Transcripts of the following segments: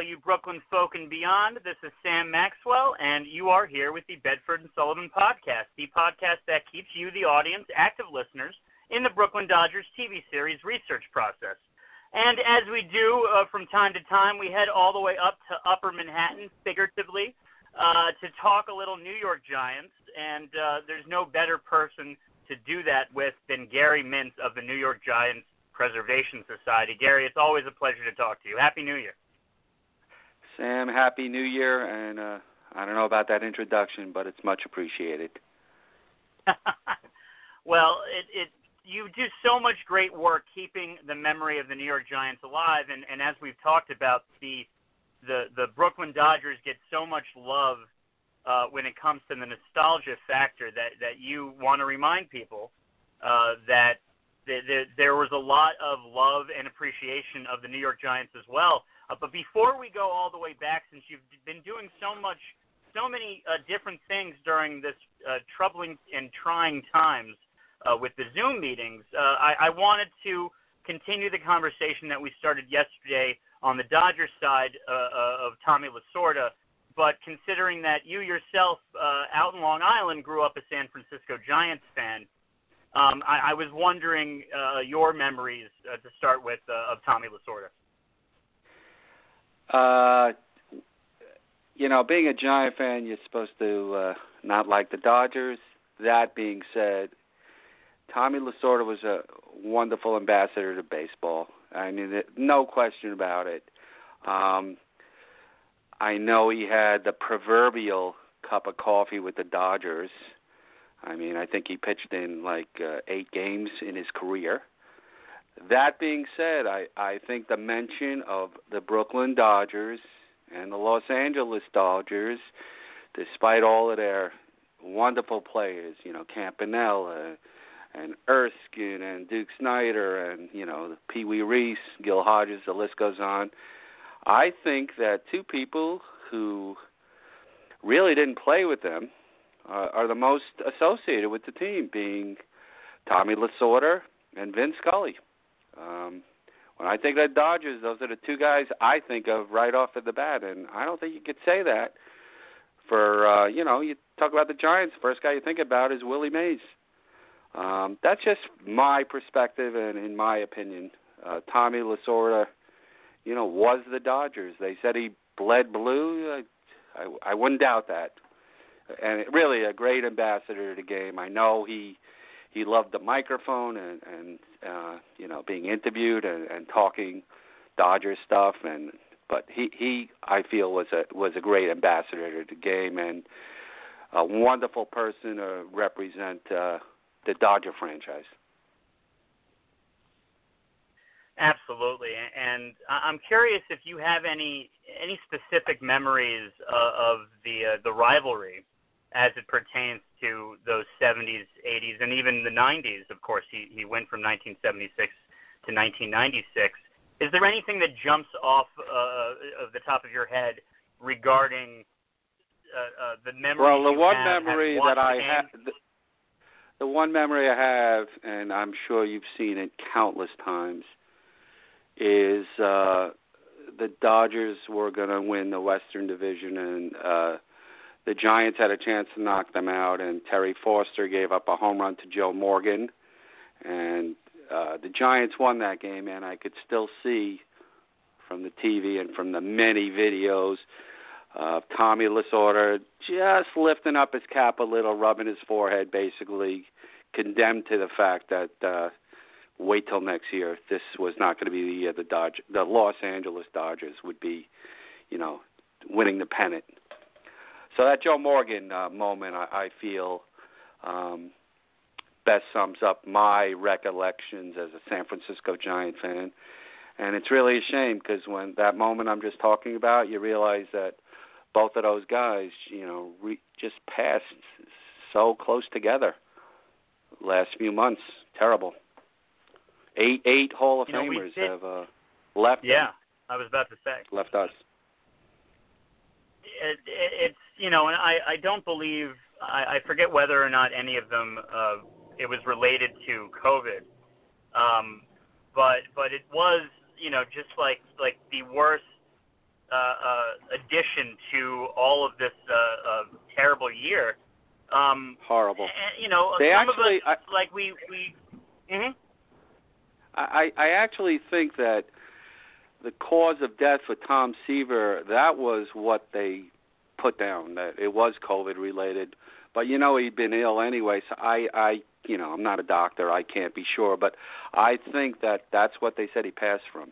you Brooklyn folk and beyond. This is Sam Maxwell, and you are here with the Bedford and Sullivan podcast, the podcast that keeps you, the audience, active listeners, in the Brooklyn Dodgers TV series research process. And as we do from time to time, we head all the way up to Upper Manhattan, figuratively, to talk a little New York Giants, and there's no better person to do that with than Gary Mintz of the New York Giants Preservation Society. Gary, it's always a pleasure to talk to you. Happy New Year. Sam, Happy New Year, and I don't know about that introduction, but it's much appreciated. Well, you do so much great work keeping the memory of the New York Giants alive, and as we've talked about, the Brooklyn Dodgers get so much love when it comes to the nostalgia factor that you want to remind people that there was a lot of love and appreciation of the New York Giants as well. But before we go all the way back, since you've been doing so many different things during this troubling and trying times with the Zoom meetings, I wanted to continue the conversation that we started yesterday on the Dodgers side of Tommy Lasorda. But considering that you yourself out in Long Island grew up a San Francisco Giants fan, I was wondering your memories to start with of Tommy Lasorda. Being a Giant fan, you're supposed to not like the Dodgers. That being said, Tommy Lasorda was a wonderful ambassador to baseball. I mean, no question about it. I know he had the proverbial cup of coffee with the Dodgers. I mean, I think he pitched in 8 games in his career. That being said, I think the mention of the Brooklyn Dodgers and the Los Angeles Dodgers, despite all of their wonderful players, Campanella and Erskine and Duke Snyder and, Pee Wee Reese, Gil Hodges, the list goes on. I think that two people who really didn't play with them are the most associated with the team, being Tommy Lasorda and Vin Scully. When I think of the Dodgers, those are the two guys I think of right off of the bat, and I don't think you could say that for, you talk about the Giants, the first guy you think about is Willie Mays. That's just my perspective and in my opinion. Tommy Lasorda, was the Dodgers. They said he bled blue. I wouldn't doubt that. And really a great ambassador to the game. I know he loved the microphone and being interviewed and talking Dodgers stuff. But he I feel was a great ambassador to the game and a wonderful person to represent the Dodger franchise. Absolutely, and I'm curious if you have any specific memories of the rivalry as it pertains to those 70s, 80s, and even the 90s. Of course, he went from 1976 to 1996. Is there anything that jumps off of the top of your head regarding the memory? Well, the one memory I have, and I'm sure you've seen it countless times, is the Dodgers were going to win the Western Division, and the Giants had a chance to knock them out, and Terry Foster gave up a home run to Joe Morgan, and the Giants won that game, and I could still see from the TV and from the many videos of Tommy Lasorda just lifting up his cap a little, rubbing his forehead, basically condemned to the fact that wait till next year. This was not going to be the Los Angeles Dodgers would be, winning the pennant. So that Joe Morgan moment, I feel, best sums up my recollections as a San Francisco Giant fan. And it's really a shame because when that moment I'm just talking about, you realize that both of those guys, just passed so close together last few months. Terrible. Eight Hall of Famers have left. Yeah, them. I was about to say. Left us. It's, and I don't believe, I forget whether or not any of them, it was related to COVID. But it was, just like the worst addition to all of this terrible year. Horrible. And, you know, they some actually, of us, like we. Mm-hmm. I actually think that the cause of death for Tom Seaver, that was what they put down, that it was COVID related. But you know, he'd been ill anyway, so I you know, I'm not a doctor, I can't be sure, but I think that that's what they said he passed from.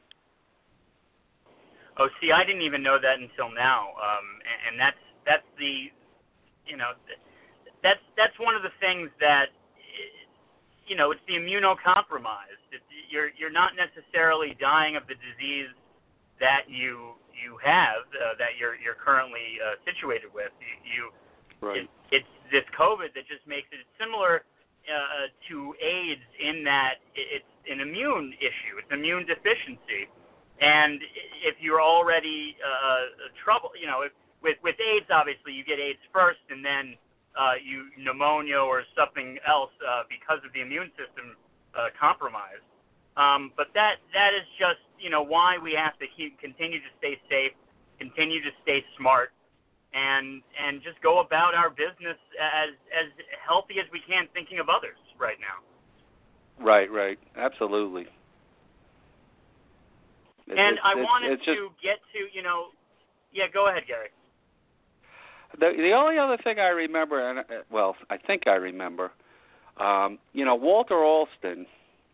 Oh, see, I didn't even know that until now, and that's the, you know, that's one of the things that, you know, it's the immunocompromised. You're not necessarily dying of the disease that you have, that you're currently situated with. Right. It's this COVID that just makes it similar to AIDS in that it's an immune issue. It's immune deficiency. And if you're already you know, with AIDS, obviously you get AIDS first, and then you pneumonia or something else because of the immune system compromised. But that is just, you know, why we have to continue to stay safe, continue to stay smart, and just go about our business as healthy as we can, thinking of others right now. Right, absolutely. I wanted to get to, you know, yeah, go ahead, Gary. The only other thing I remember, and well, I think I remember, you know, Walter Alston,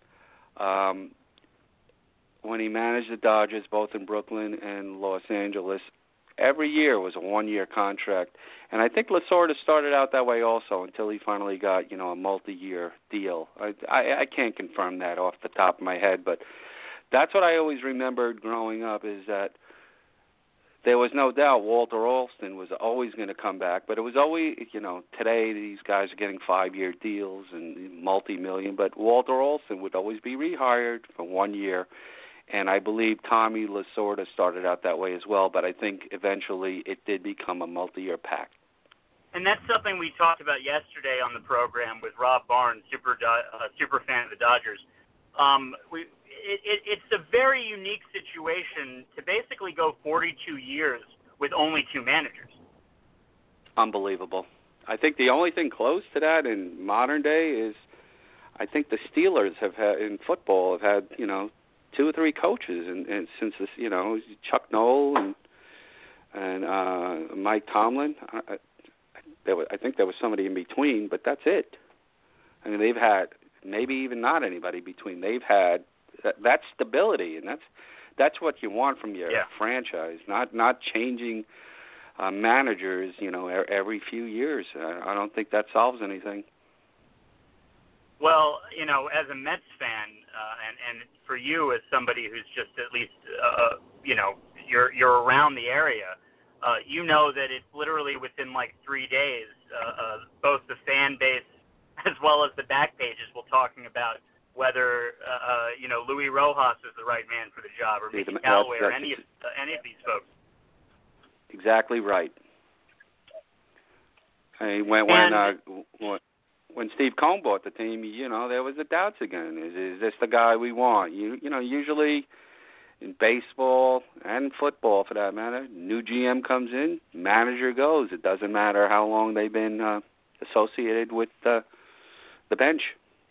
when he managed the Dodgers both in Brooklyn and Los Angeles, every year was a one-year contract. And I think Lasorda started out that way also until he finally got, you know, a multi-year deal. I can't confirm that off the top of my head, but that's what I always remembered growing up, is that there was no doubt Walter Alston was always going to come back, but it was always, you know, today these guys are getting 5-year deals and multi-million, but Walter Alston would always be rehired for 1 year, and I believe Tommy Lasorda started out that way as well, but I think eventually it did become a multi-year pact. And that's something we talked about yesterday on the program with Rob Barnes, super fan of the Dodgers. It's a very unique situation to basically go 42 years with only 2 managers. Unbelievable. I think the only thing close to that in modern day is, I think the Steelers have had, in football, have had, you know, 2 or 3 coaches, and since this, you know, Chuck Noll and Mike Tomlin. I think there was somebody in between, but that's it. I mean, they've had maybe even not anybody between. They've had that stability, and that's what you want from your franchise. Not changing managers, you know, every few years. I don't think that solves anything. Well, you know, as a Mets fan, and for you as somebody who's just at least, you know, you're around the area, you know that it's literally within like 3 days, both the fan base as well as the back pages will talking about whether, you know, Luis Rojas is the right man for the job, or Mickey Callaway, or any of these folks. Exactly right. I mean, when Steve Cohn bought the team, you know, there was the doubts again. Is this the guy we want? You know, usually in baseball and football, for that matter, new GM comes in, manager goes. It doesn't matter how long they've been associated with the bench.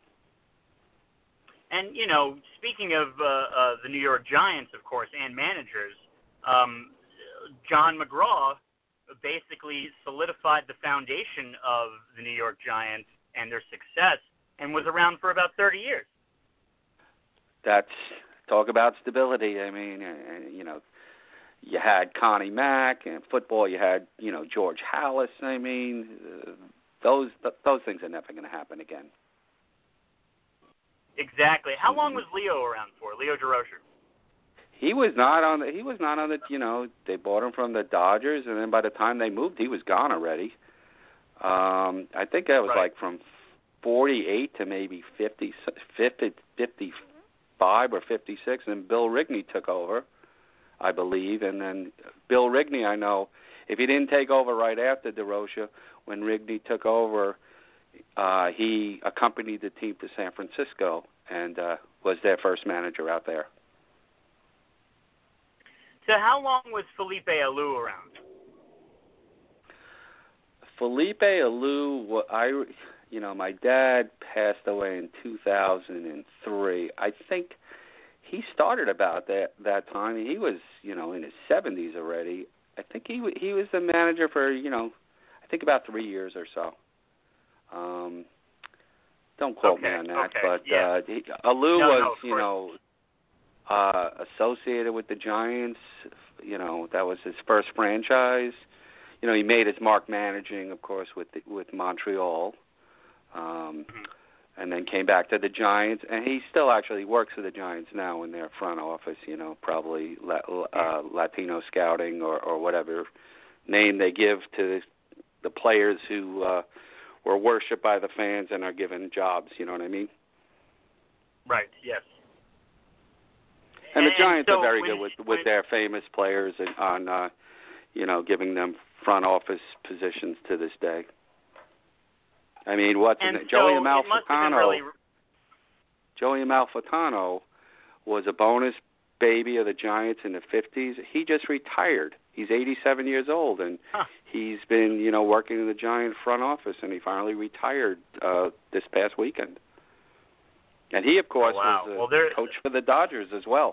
And, you know, speaking of the New York Giants, of course, and managers, John McGraw basically solidified the foundation of the New York Giants and their success, and was around for about 30 years. That's, talk about stability. I mean, you know, you had Connie Mack, and football you had, you know, George Halas. I mean, those things are never going to happen again. Exactly. How long was Leo around for? Leo Durocher? He was not on the. You know, they bought him from the Dodgers, and then by the time they moved, he was gone already. I think that was like from 48 to maybe 55 or 56, and Bill Rigney took over, I believe. And then Bill Rigney, I know, if he didn't take over right after DeRocha, when Rigney took over, he accompanied the team to San Francisco and was their first manager out there. So how long was Felipe Alou around? Felipe Alou, my dad passed away in 2003. I think he started about that time. He was, in his 70s already. I think he was the manager for, I think about 3 years or so. Don't quote me on that, but yeah. Alou was, associated with the Giants. That was his first franchise. He made his mark managing, of course, with Montreal, and then came back to the Giants. And he still actually works for the Giants now in their front office. Probably Latino scouting or whatever name they give to the players who were worshipped by the fans and are given jobs. You know what I mean? Right. Yes. And the Giants are very good with their famous players and on, giving them front office positions to this day. I mean, Joey Amalfitano. Joey Amalfitano was a bonus baby of the Giants in the 50s. He just retired. He's 87 years old, and he's been, working in the Giant front office, and he finally retired this past weekend. And he, of course, was a coach for the Dodgers as well.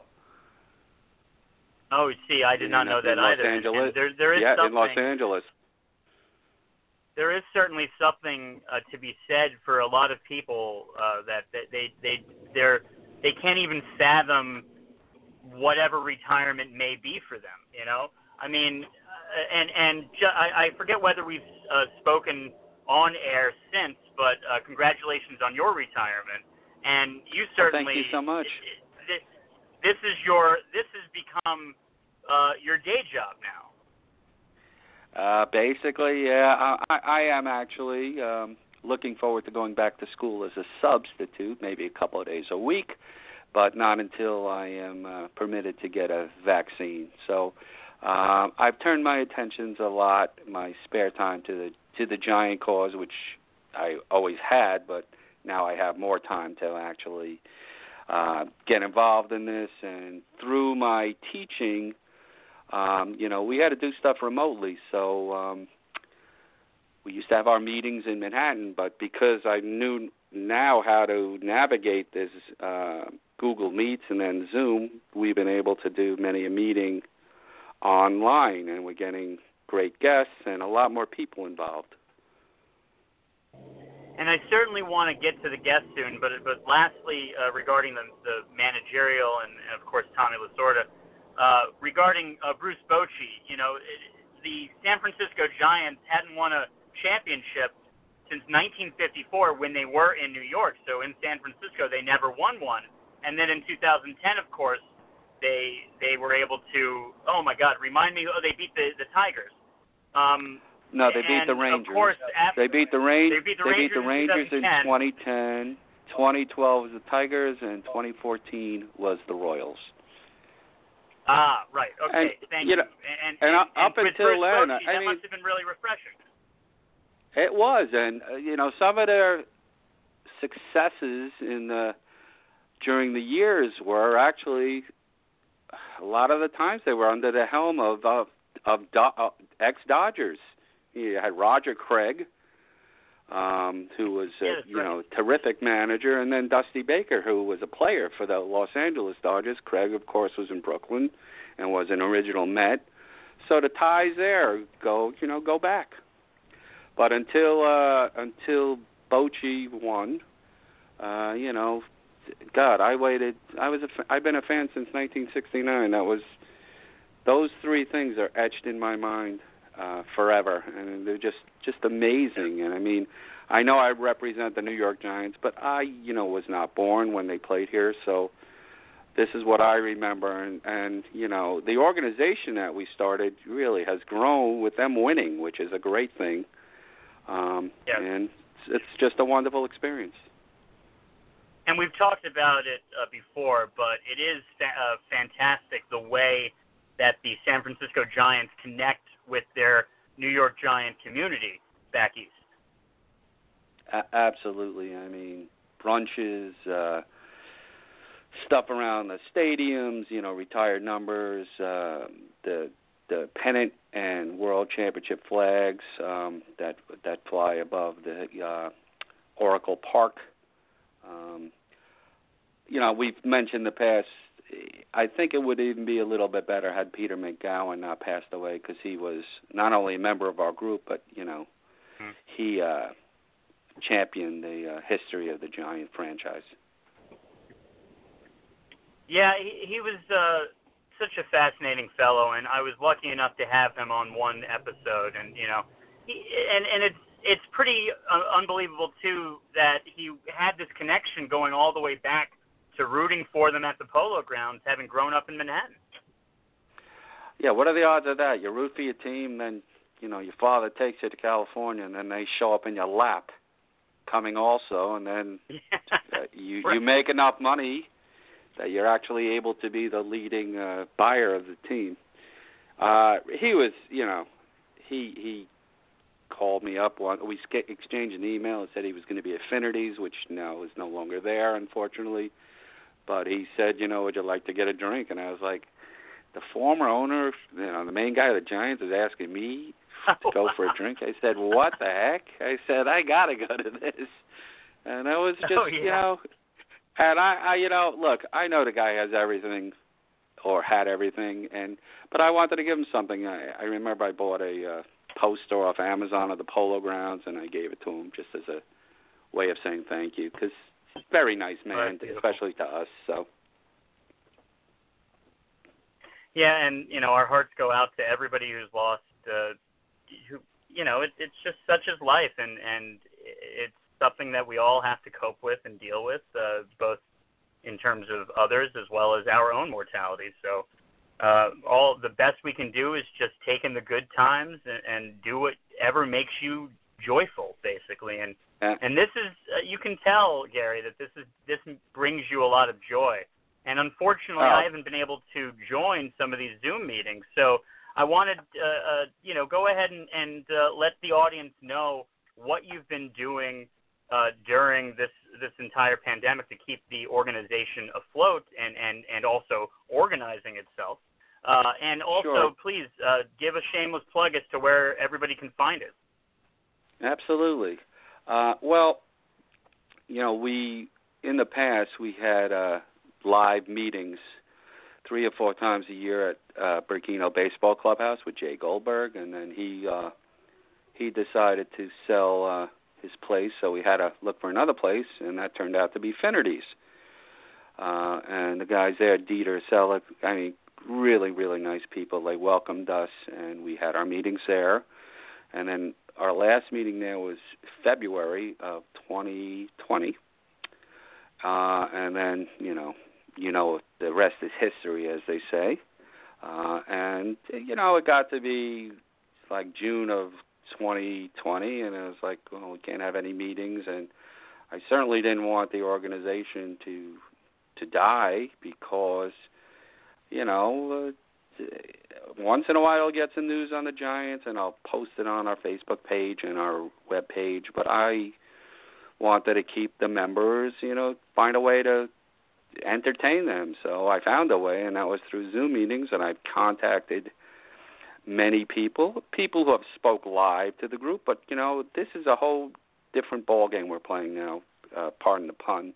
Oh, see, I did not know that either. Los Angeles. There is something, in Los Angeles. There is certainly something to be said for a lot of people that they can't even fathom whatever retirement may be for them. I mean, I forget whether we've spoken on air since, but congratulations on your retirement. And you certainly. Thank you so much. This has become your day job now. Basically, yeah. I am actually looking forward to going back to school as a substitute, maybe a couple of days a week, but not until I am permitted to get a vaccine. So I've turned my attentions a lot, my spare time, to the Giant cause, which I always had, but now I have more time to actually get involved in this. And through my teaching, we had to do stuff remotely. So we used to have our meetings in Manhattan, but because I knew now how to navigate this Google Meets and then Zoom, we've been able to do many a meeting online, and we're getting great guests and a lot more people involved. And I certainly want to get to the guests soon, but lastly, regarding the managerial and of course Tommy Lasorda, regarding Bruce Bochy, the San Francisco Giants hadn't won a championship since 1954 when they were in New York. So in San Francisco, they never won one. And then in 2010, of course, they were able to. Oh my God, remind me! Oh, they beat the Tigers. No, they beat the Rangers. Of course, they beat the Rangers in 2010. 2010. 2012 was the Tigers, and 2014 was the Royals. Ah, right. Okay, thank you. And up with until Bruce then, Bochy, that must have been really refreshing. It was, and some of their successes during the years were actually a lot of the times they were under the helm of ex-Dodgers. You had Roger Craig, who was a terrific manager, and then Dusty Baker, who was a player for the Los Angeles Dodgers. Craig, of course, was in Brooklyn and was an original Met. So the ties there go back. But until Bochy won, God, I waited. I've been a fan since 1969. Those three things are etched in my mind forever, and they're just amazing. And I mean, I know I represent the New York Giants, but I was not born when they played here, so this is what I remember. And the organization that we started really has grown with them winning, which is a great thing. And it's just a wonderful experience. And we've talked about it before, but it is fantastic the way that the San Francisco Giants connect with their New York Giant community back east. Absolutely. I mean, brunches, stuff around the stadiums, retired numbers, the pennant and world championship flags that fly above the Oracle Park. We've mentioned in the past, I think it would even be a little bit better had Peter McGowan not passed away, because he was not only a member of our group, but, he championed the history of the Giant franchise. Yeah, he was such a fascinating fellow, and I was lucky enough to have him on one episode, and, it's pretty unbelievable, too, that he had this connection going all the way back to rooting for them at the Polo Grounds, having grown up in Manhattan. Yeah, what are the odds of that? You root for your team, then, your father takes you to California, and then they show up in your lap coming also, and then you make enough money that you're actually able to be the leading buyer of the team. He was, he called me up. We exchanged an email and said he was going to be at Affinities, which now is no longer there, unfortunately. But he said, would you like to get a drink? And I was like, the former owner, the main guy of the Giants is asking me to go for a drink. I said, what the heck? I said, I got to go to this. And it was just, and I look, I know the guy has everything or had everything, but I wanted to give him something. I remember I bought a poster off Amazon of the Polo Grounds, and I gave it to him just as a way of saying thank you, because very nice man, especially to us. So. Yeah, and our hearts go out to everybody who's lost. It's just such is life, and it's something that we all have to cope with and deal with, both in terms of others as well as our own mortality. So, all the best we can do is just take in the good times and do whatever makes you joyful, basically. And this is, you can tell, Gary, that this brings you a lot of joy. And unfortunately, I haven't been able to join some of these Zoom meetings. So I wanted, go ahead and let the audience know what you've been doing during this entire pandemic to keep the organization afloat and also organizing itself. And also, please give a shameless plug as to where everybody can find it. Absolutely. Well, we in the past we had live meetings 3 or 4 times a year at Burkino Baseball Clubhouse with Jay Goldberg, and then he decided to sell his place, so we had to look for another place, and that turned out to be Affinities. And the guys there, Dieter, Selleck, really, really nice people. They welcomed us, and we had our meetings there. And then our last meeting there was February of 2020. And then, the rest is history, as they say. And, it got to be like June of 2020, and it was like, well, we can't have any meetings. And I certainly didn't want the organization to die because, once in a while I'll get some news on the Giants, and I'll post it on our Facebook page and our web page. But I wanted to keep the members, find a way to entertain them. So I found a way, and that was through Zoom meetings, and I've contacted many people who have spoke live to the group. But, this is a whole different ball game we're playing now, pardon the pun.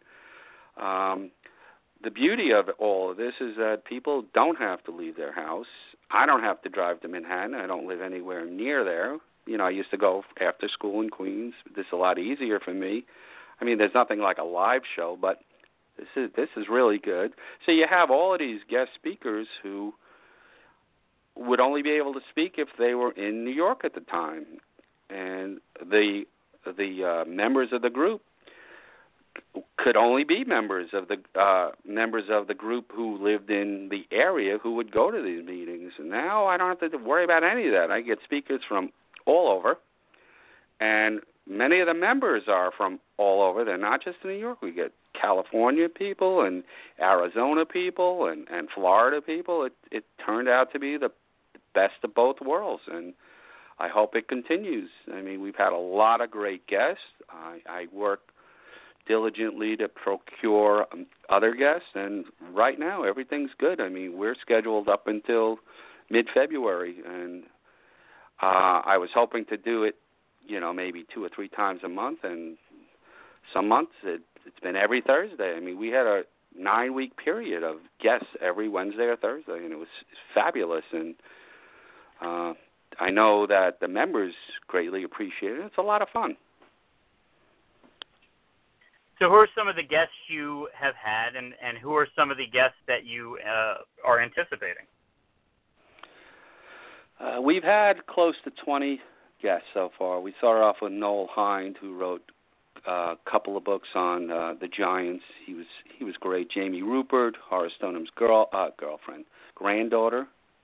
The beauty of all of this is that people don't have to leave their house. I don't have to drive to Manhattan. I don't live anywhere near there. I used to go after school in Queens. This is a lot easier for me. There's nothing like a live show, but this is really good. So you have all of these guest speakers who would only be able to speak if they were in New York at the time, and the members of the group could only be members of the group who lived in the area who would go to these meetings. And now I don't have to worry about any of that. I get speakers from all over, and many of the members are from all over. They're not just in New York. We get California people and Arizona people and Florida people. It turned out to be the best of both worlds, and I hope it continues. We've had a lot of great guests. I work diligently to procure other guests, and right now everything's good. I mean, we're scheduled up until mid-February, and I was hoping to do it, maybe 2 or 3 times a month, and some months it's been every Thursday. I mean, we had a 9-week period of guests every Wednesday or Thursday, and it was fabulous. And I know that the members greatly appreciate it. It's a lot of fun. So who are some of the guests you have had, and who are some of the guests that you are anticipating? We've had close to 20 guests so far. We started off with Noel Hind, who wrote a couple of books on the Giants. He was great. Jamie Rupert, Horace Stoneham's girlfriend, granddaughter.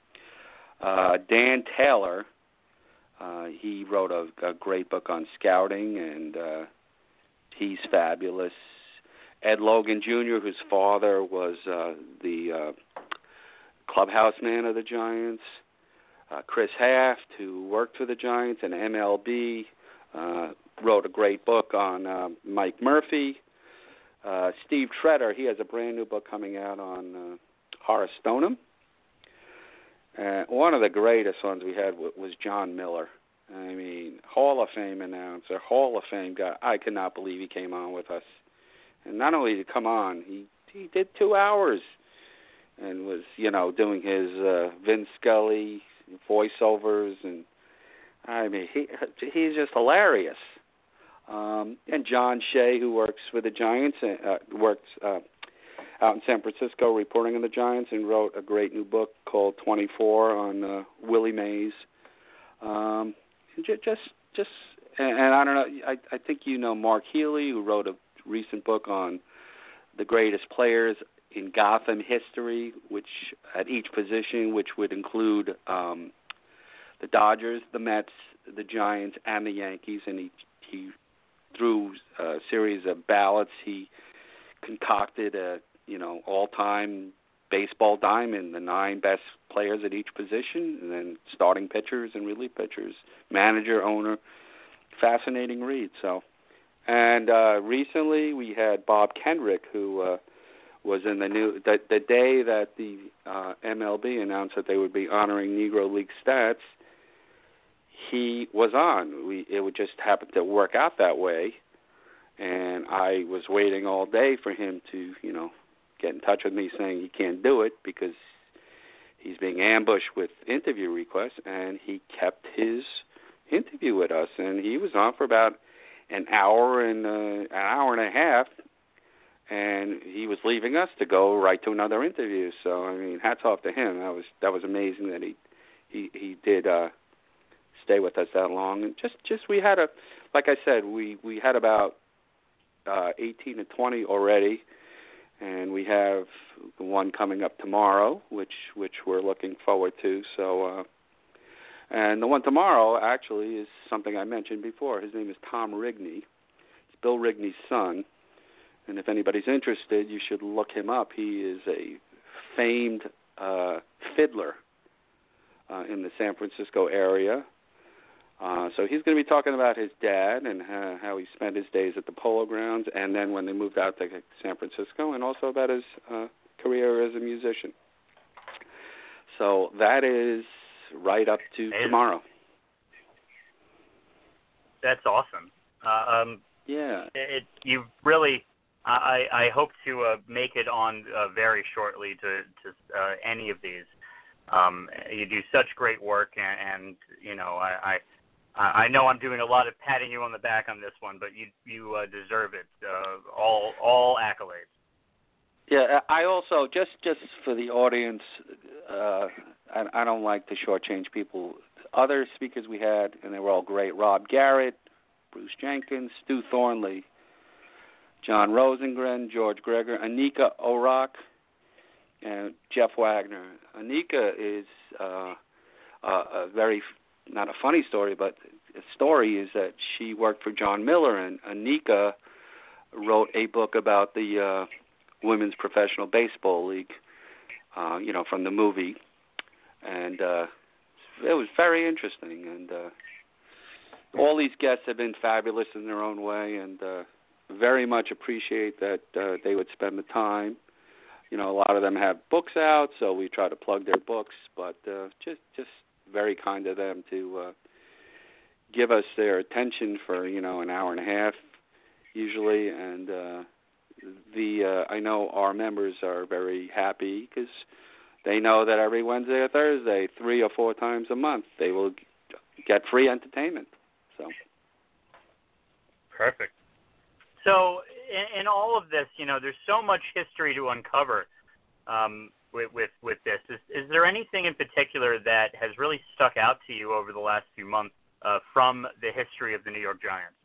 Dan Taylor, he wrote a great book on scouting, and he's fabulous. Ed Logan Jr., whose father was the clubhouse man of the Giants. Chris Haft, who worked for the Giants and MLB, wrote a great book on Mike Murphy. Steve Treader, he has a brand new book coming out on Horace Stoneham. One of the greatest ones we had was John Miller. I mean, Hall of Fame announcer, Hall of Fame guy. I could not believe he came on with us. And not only did he come on, he did 2 hours and was, doing his Vince Scully voiceovers, and I mean, he's just hilarious. And John Shea, who works for the Giants, works out in San Francisco reporting on the Giants, and wrote a great new book called 24 on Willie Mays. And I don't know, I think Mark Healy, who wrote a recent book on the greatest players in Gotham history, which at each position, which would include the Dodgers, the Mets, the Giants, and the Yankees, and he through a series of ballots, he concocted a all-time baseball diamond, the 9 best players at each position, and then starting pitchers and relief pitchers, manager, owner. Fascinating read. So, and recently we had Bob Kendrick, who was in the day that the MLB announced that they would be honoring Negro League stats. He was on. It would just happen to work out that way, and I was waiting all day for him to, get in touch with me saying he can't do it because he's being ambushed with interview requests, and he kept his interview with us, and he was on for about an hour and a half, and he was leaving us to go right to another interview. So I mean, hats off to him. That was amazing that he did stay with us that long. And just we had like I said, we had about 18 to 20 already, and we have the one coming up tomorrow, which we're looking forward to. So, and the one tomorrow actually is something I mentioned before. His name is Tom Rigney. It's Bill Rigney's son, and if anybody's interested, you should look him up. He is a famed fiddler in the San Francisco area. So he's going to be talking about his dad and how he spent his days at the Polo Grounds, and then when they moved out to San Francisco, and also about his career as a musician. So that is right up to tomorrow. That's awesome. Yeah. You really, I hope to make it on very shortly to any of these. You do such great work, and I know I'm doing a lot of patting you on the back on this one, but you deserve it. All accolades. Yeah, I also just for the audience, I don't like to shortchange people. Other speakers we had, and they were all great: Rob Garrett, Bruce Jenkins, Stu Thornley, John Rosengren, George Greger, Anika Orak, and Jeff Wagner. Anika is a very, not a funny story, but a story is that she worked for John Miller, and Anika wrote a book about the Women's Professional Baseball League, from the movie, and it was very interesting. And all these guests have been fabulous in their own way, and very much appreciate that they would spend the time. You know, a lot of them have books out, so we try to plug their books, but just very kind of them to give us their attention for, you know, an hour and a half usually, and I know our members are very happy because they know that every Wednesday or Thursday, 3 or 4 times a month, they will get free entertainment. So perfect. So in all of this, you know, there's so much history to uncover with this. Is there anything in particular that has really stuck out to you over the last few months from the history of the New York Giants?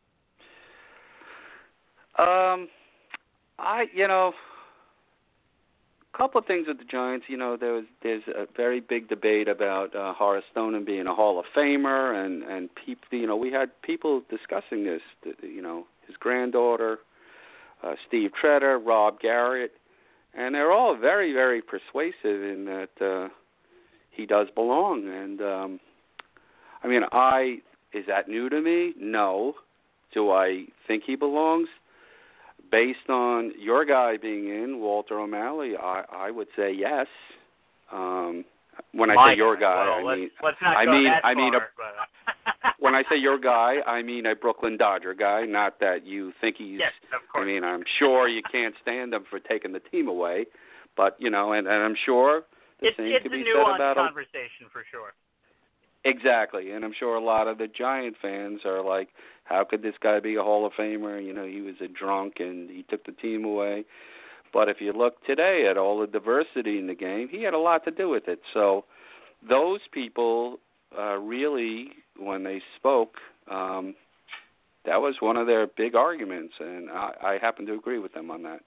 A couple of things with the Giants. You know, there's a very big debate about Horace Stoneham being a Hall of Famer, and people. You know, we had people discussing this. You know, his granddaughter, Steve Treader, Rob Garrett, and they're all very, very persuasive in that he does belong. And I mean, is that new to me? No. Do I think he belongs? Based on your guy being in, Walter O'Malley, I would say yes. When I say your guy, well, I mean, when I say your guy, I mean a Brooklyn Dodger guy. Not that you think he's. Yes, of course. I mean, I'm sure you can't stand him for taking the team away, but you know, and I'm sure the same could be said about him. It's a nuanced conversation for sure. Exactly, and I'm sure a lot of the Giant fans are like, how could this guy be a Hall of Famer? You know, he was a drunk and he took the team away. But if you look today at all the diversity in the game, he had a lot to do with it. So those people really, when they spoke, that was one of their big arguments, and I happen to agree with them on that.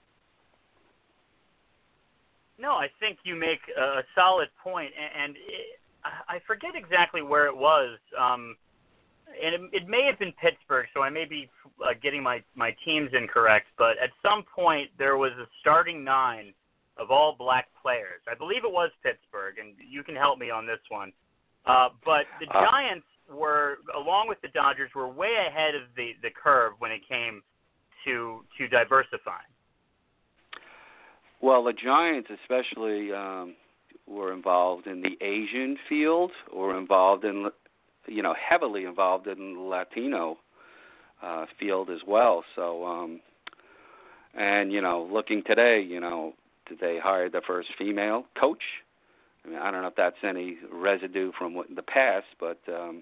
No, I think you make a solid point, and I forget exactly where it was, and it may have been Pittsburgh, so I may be getting my teams incorrect, but at some point there was a starting 9 of all black players. I believe it was Pittsburgh, and you can help me on this one. But the Giants were, along with the Dodgers, were way ahead of the curve when it came to diversifying. Well, the Giants especially were involved in the Asian field, or involved in, you know, heavily involved in the Latino field as well. So, and, you know, looking today, you know, they hired the first female coach. I mean, I don't know if that's any residue from the past, but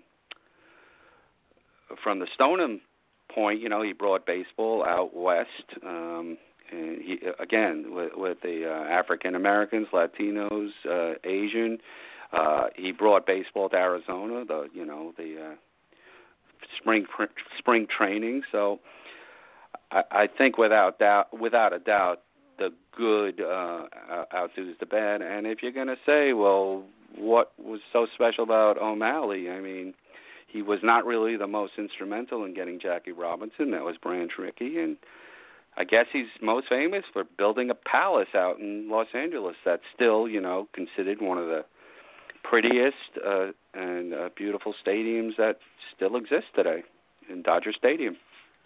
from the Stoneham point, you know, he brought baseball out west. And he, again, with the African Americans, Latinos, Asian, he brought baseball to Arizona. The spring training. So I think without a doubt, the good outdoes the bad. And if you're going to say, well, what was so special about O'Malley? I mean, he was not really the most instrumental in getting Jackie Robinson. That was Branch Rickey, and I guess he's most famous for building a palace out in Los Angeles that's still, you know, considered one of the prettiest and beautiful stadiums that still exist today in Dodger Stadium.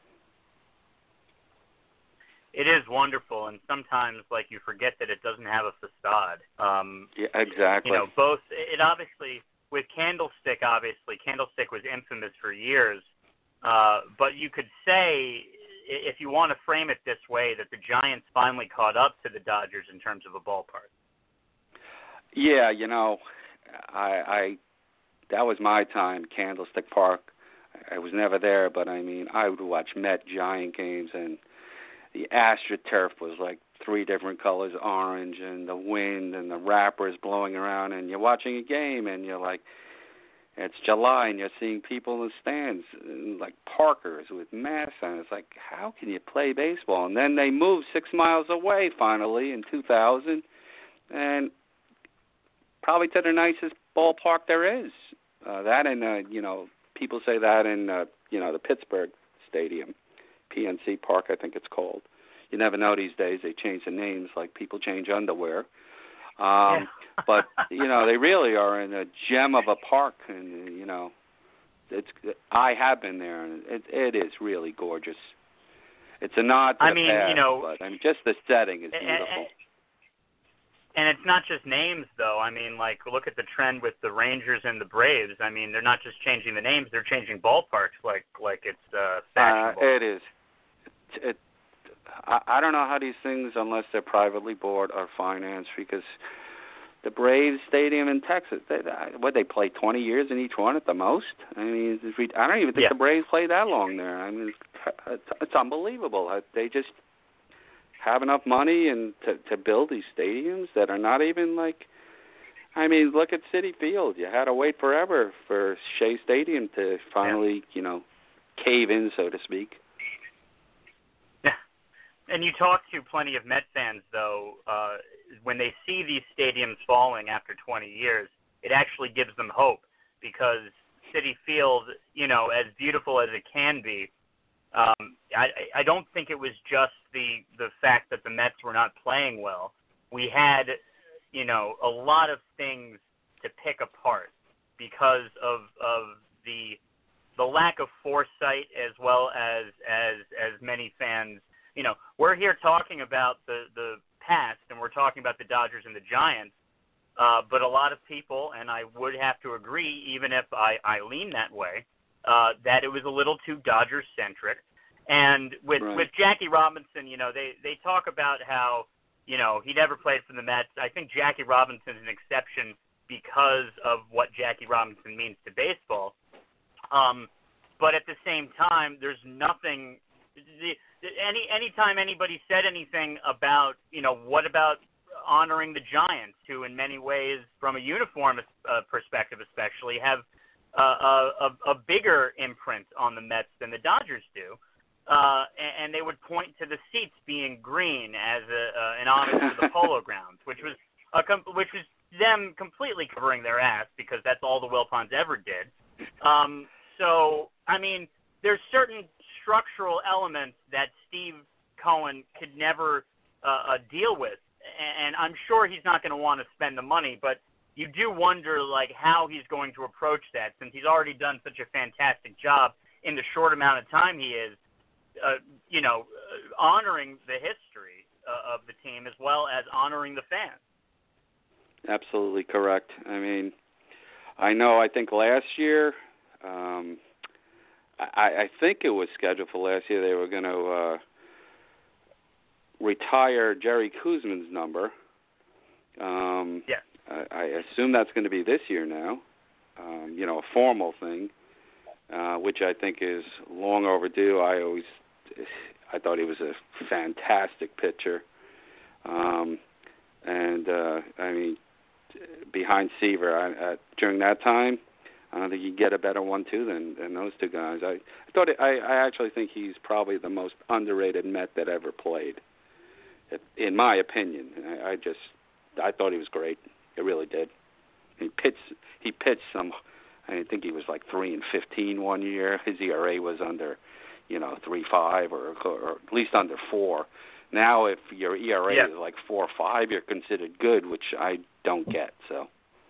It is wonderful, and sometimes, like, you forget that it doesn't have a facade. Yeah, exactly. You know, both, it obviously, with Candlestick, Candlestick was infamous for years, but you could say, if you want to frame it this way, that the Giants finally caught up to the Dodgers in terms of a ballpark. Yeah, you know, I that was my time, Candlestick Park. I was never there, but I mean, I would watch Met-Giant games, and the AstroTurf was like 3 different colors, orange, and the wind and the wrappers blowing around, and you're watching a game, and you're like, it's July, and you're seeing people in the stands, like parkers with masks on. It's like, how can you play baseball? And then they moved 6 miles away, finally, in 2000, and probably to the nicest ballpark there is. That and, you know, people say that in, you know, the Pittsburgh Stadium, PNC Park, I think it's called. You never know these days. They change the names like people change underwear. Yeah. But, you know, they really are in a gem of a park, and, you know, I have been there, and it is really gorgeous. It's a nod to the past, you know, but I mean, just the setting is beautiful. And it's not just names, though. I mean, like, look at the trend with the Rangers and the Braves. I mean, they're not just changing the names; they're changing ballparks like it's fashionable. It is. I don't know how these things, unless they're privately bought or financed, because the Braves Stadium in Texas, they play 20 years in each one at the most? I mean, I don't even think the Braves play that long there. I mean, it's unbelievable. They just have enough money and to build these stadiums that are not even like, I mean, look at Citi Field. You had to wait forever for Shea Stadium to finally, cave in, so to speak. Yeah. And you talk to plenty of Met fans, though, when they see these stadiums falling after 20 years, it actually gives them hope, because Citi Field, as beautiful as it can be, I don't think it was just the fact that the Mets were not playing well. We had, a lot of things to pick apart because of the lack of foresight, as well as many fans. We're here talking about the past, and we're talking about the Dodgers and the Giants, but a lot of people, and I would have to agree, even if I lean that way, that it was a little too Dodgers-centric. And with Jackie Robinson, they talk about how, he never played for the Mets. I think Jackie Robinson is an exception because of what Jackie Robinson means to baseball. But at the same time, there's nothing anytime anybody said anything about, what about honoring the Giants, who in many ways, from a uniform perspective especially, have a bigger imprint on the Mets than the Dodgers do. And they would point to the seats being green as an homage to the Polo Grounds, which was them completely covering their ass, because that's all the Wilpons ever did. So, I mean, there's certain structural elements that Steve Cohen could never deal with, and I'm sure he's not going to want to spend the money, but you do wonder, like, how he's going to approach that, since he's already done such a fantastic job in the short amount of time he is, honoring the history of the team, as well as honoring the fans. Absolutely correct. I mean, I think last year, I think it was scheduled for last year, they were going to retire Jerry Koosman's number. I assume that's going to be this year now, a formal thing, which I think is long overdue. I thought he was a fantastic pitcher. I mean, behind Seaver, during that time, I don't think you get a better 1-2 than those two guys. I actually think he's probably the most underrated Met that ever played, in my opinion. I thought he was great. I really did. He pitched some. I think he was like 3-15 one year. His ERA was under, 3.5 or at least under 4. Now, if your ERA is like 4.5, you're considered good, which I don't get. So.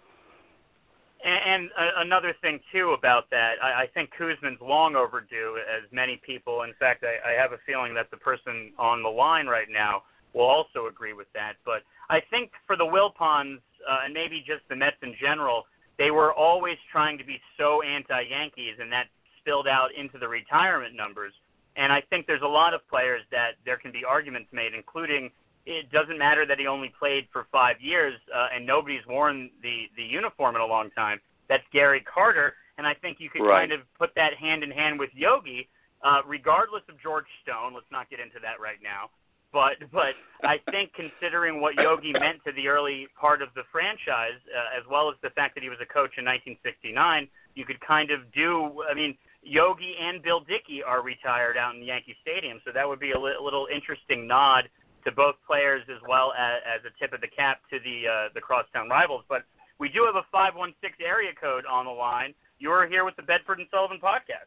And another thing, too, about that, I think Koosman's long overdue, as many people. In fact, I have a feeling that the person on the line right now will also agree with that. But I think for the Wilpons, and maybe just the Mets in general, they were always trying to be so anti-Yankees, and that spilled out into the retirement numbers. And I think there's a lot of players that there can be arguments made, including it doesn't matter that he only played for 5 years and nobody's worn the uniform in a long time. That's Gary Carter, and I think you could kind of put that hand in hand with Yogi, regardless of George Stone. Let's not get into that right now. But I think considering what Yogi meant to the early part of the franchise, as well as the fact that he was a coach in 1969, you could kind of Yogi and Bill Dickey are retired out in Yankee Stadium, so that would be a little interesting nod to both players, as well as a tip of the cap to the crosstown rivals. But we do have a 516 area code on the line. You're here with the Bedford and Sullivan podcast.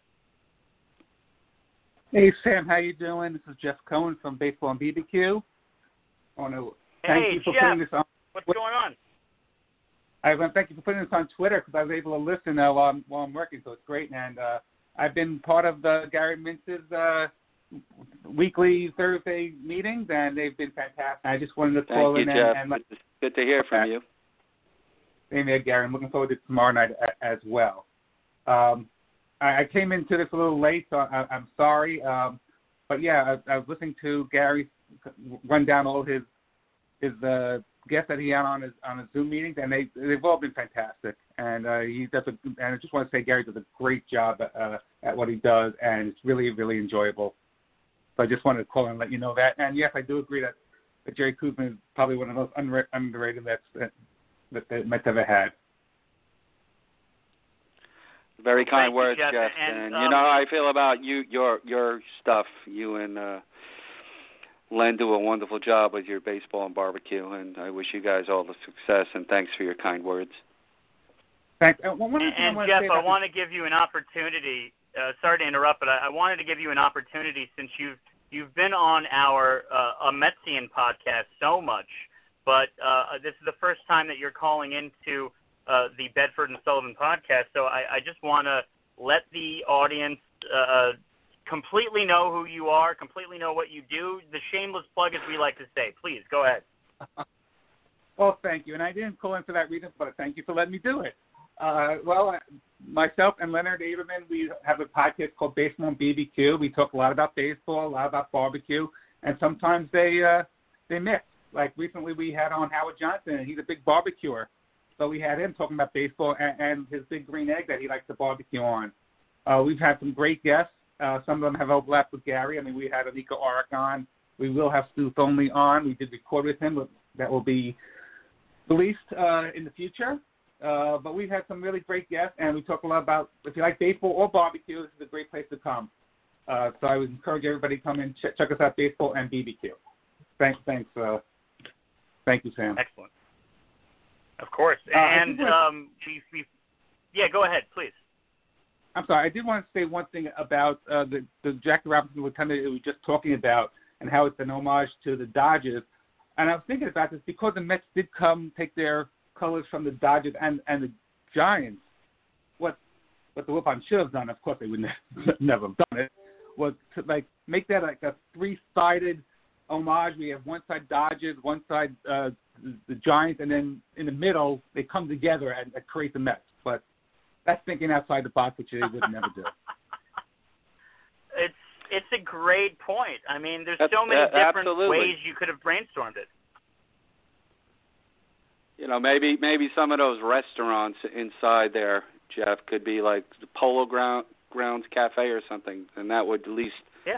Hey, Sam, how you doing? This is Jeff Cohen from Baseball and BBQ. I want to thank you for putting this on. What's going on? I want to thank you for putting this on Twitter, because I was able to listen while I'm working, so it's great. And I've been part of Gary Mintz's, weekly Thursday meetings, and they've been fantastic. I just wanted to call in Jeff. And good to hear from you. Same here, Gary. I'm looking forward to tomorrow night as well. I came into this a little late, so I'm sorry. But yeah, I was listening to Gary run down all his guests that he had on his Zoom meetings, and they've all been fantastic. And he does and I just want to say Gary does a great job at what he does, and it's really, really enjoyable. So I just wanted to call and let you know that. And yes, I do agree that Jerry Koosman is probably one of the most underrated Mets that the Mets ever had. Very kind words, you, Jeff. And you know how I feel about you, your stuff. You and Len do a wonderful job with your baseball and barbecue, and I wish you guys all the success, and thanks for your kind words. Thanks. And Jeff, I want to give you an opportunity. Sorry to interrupt, but I wanted to give you an opportunity since you've been on our A Metsian podcast so much, but this is the first time that you're calling into the Bedford and Sullivan podcast, so I just want to let the audience completely know who you are, completely know what you do. The shameless plug, as we like to say. Please, go ahead. Well, thank you. And I didn't call in for that reason, but thank you for letting me do it. Myself and Leonard Averman, we have a podcast called Baseball and BBQ. We talk a lot about baseball, a lot about barbecue, and sometimes they mix. Like recently we had on Howard Johnson, and he's a big barbecuer. So we had him talking about baseball and his big green egg that he likes to barbecue on. We've had some great guests. Some of them have overlapped with Gary. I mean, we had Anika Auric on. We will have Stu Thomley on. We did record with him. That will be released in the future. But we've had some really great guests, and we talk a lot about, if you like baseball or barbecue, this is a great place to come. So I would encourage everybody to come and check us out, Baseball and BBQ. Thanks. Thank you, Sam. Excellent. Of course. And yeah, go ahead, please. I'm sorry. I did want to say one thing about the Jackie Robinson lieutenant that we were just talking about and how it's an homage to the Dodgers. And I was thinking about this because the Mets did take their colors from the Dodgers and the Giants. What the Wilpons should have done, of course they would never have done it, was to make that like a three-sided homage. We have one side Dodgers, one side the Giants, and then in the middle they come together and create the Mets. But that's thinking outside the box, which they would never do. It's a great point. I mean, there's so many different ways you could have brainstormed it. You know, maybe some of those restaurants inside there, Jeff, could be like the Polo Grounds Cafe or something, and that would at least,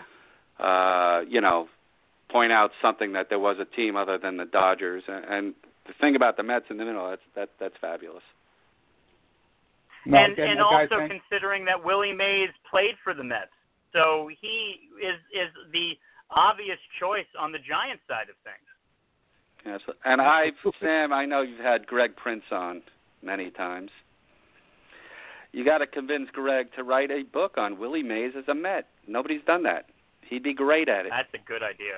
point out something that there was a team other than the Dodgers. And the thing about the Mets in the middle, that's fabulous. No, and also considering that Willie Mays played for the Mets, so he is the obvious choice on the Giants side of things. Yes, and Sam, I know you've had Greg Prince on many times. You got to convince Greg to write a book on Willie Mays as a Met. Nobody's done that. He'd be great at it. That's a good idea.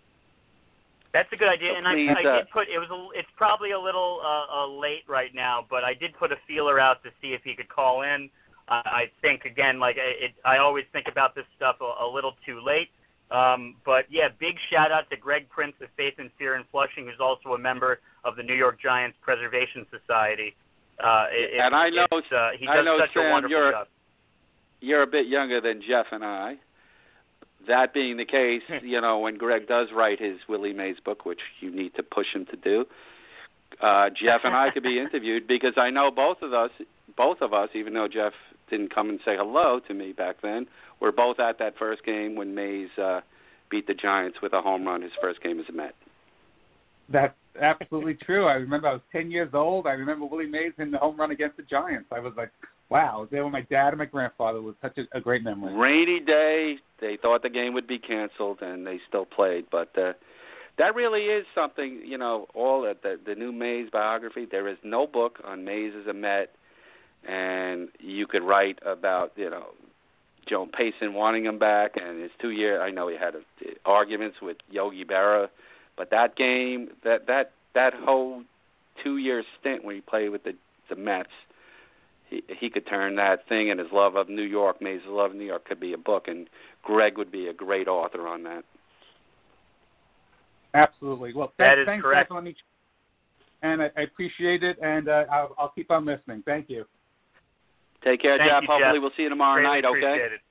And please, I did put it's probably a little late right now, but I did put a feeler out to see if he could call in. I think again, I always think about this stuff a little too late. But yeah, big shout out to Greg Prince of Faith and Fear in Flushing, who's also a member of the New York Giants Preservation Society. And I know he does such Sam, a wonderful job. You're a bit younger than Jeff and I. That being the case, when Greg does write his Willie Mays book, which you need to push him to do, Jeff and I could be interviewed because I know both of us, even though Jeff didn't come and say hello to me back then, we're both at that first game when Mays beat the Giants with a home run, his first game as a Met. That's absolutely true. I remember I was 10 years old. I remember Willie Mays in the home run against the Giants. I was like, wow, I was there with my dad and my grandfather. It was such a great memory. Rainy day. They thought the game would be canceled, and they still played. But that really is something, all at the new Mays biography. There is no book on Mays as a Met, and you could write about, Joan Payson wanting him back and his 2 year. I know he had arguments with Yogi Berra, but that game, that whole 2 year stint when he played with the Mets, he could turn that thing and his love of New York, Mays' love of New York, could be a book, and Greg would be a great author on that. Absolutely. Well, that is thanks, correct. And I appreciate it, and I'll keep on listening. Thank you. Take care, Thank Jeff. you, Hopefully Jeff. we'll see you tomorrow Greatly night, okay? appreciate it.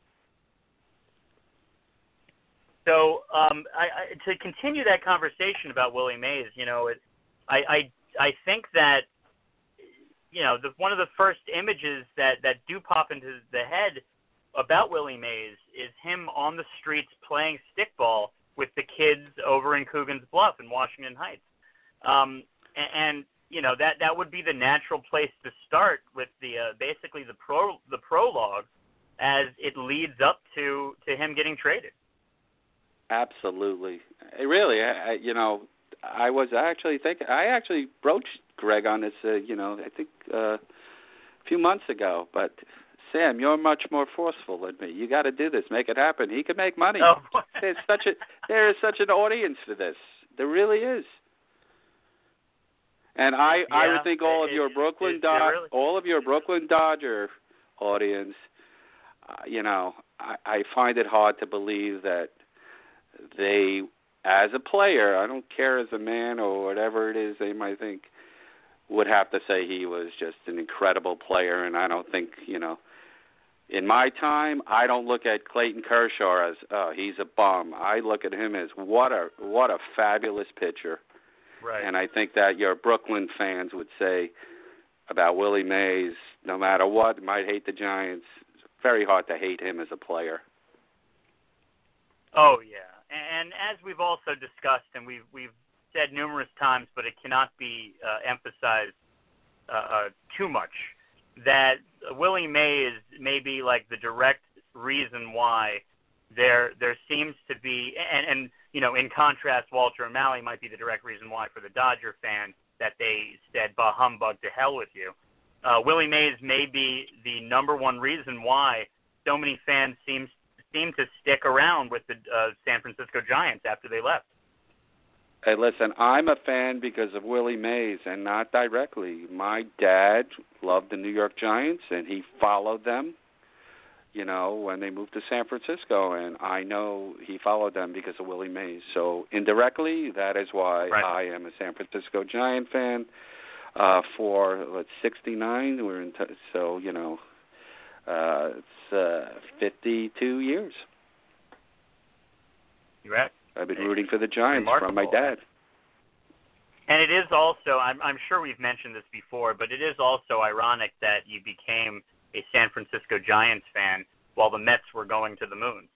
So to continue that conversation about Willie Mays, I think that, one of the first images that do pop into the head about Willie Mays is him on the streets playing stickball with the kids over in Coogan's Bluff in Washington Heights. That would be the natural place to start with basically the prologue as it leads up to him getting traded. Absolutely. Really, I was actually thinking, I actually broached Greg on this, I think a few months ago, but Sam, you're much more forceful than me. You got to do this, make it happen. He can make money. Oh. There is such an audience for this. There really is. And I would think all of your Brooklyn Dodger audience, I find it hard to believe that they, as a player, I don't care as a man or whatever it is they might think, would have to say he was just an incredible player. And I don't think, in my time, I don't look at Clayton Kershaw as, oh, he's a bum. I look at him as what a fabulous pitcher. Right. And I think that your Brooklyn fans would say about Willie Mays, no matter what, might hate the Giants. It's very hard to hate him as a player. Oh, yeah. And as we've also discussed, and we've said numerous times, but it cannot be emphasized too much, that Willie Mays may be like the direct reason why there seems to be, and in contrast, Walter O'Malley might be the direct reason why for the Dodger fan that they said, bah humbug, to hell with you. Willie Mays may be the number one reason why so many fans seem to stick around with the San Francisco Giants after they left. Hey, listen, I'm a fan because of Willie Mays and not directly. My dad loved the New York Giants, and he followed them, when they moved to San Francisco, and I know he followed them because of Willie Mays. So indirectly, that is why I am a San Francisco Giant fan. For 69, we're in. It's 52 years. You're right. I've been rooting for the Giants from my dad. And it is also, I'm sure we've mentioned this before, but it is also ironic that you became a San Francisco Giants fan while the Mets were going to the moon.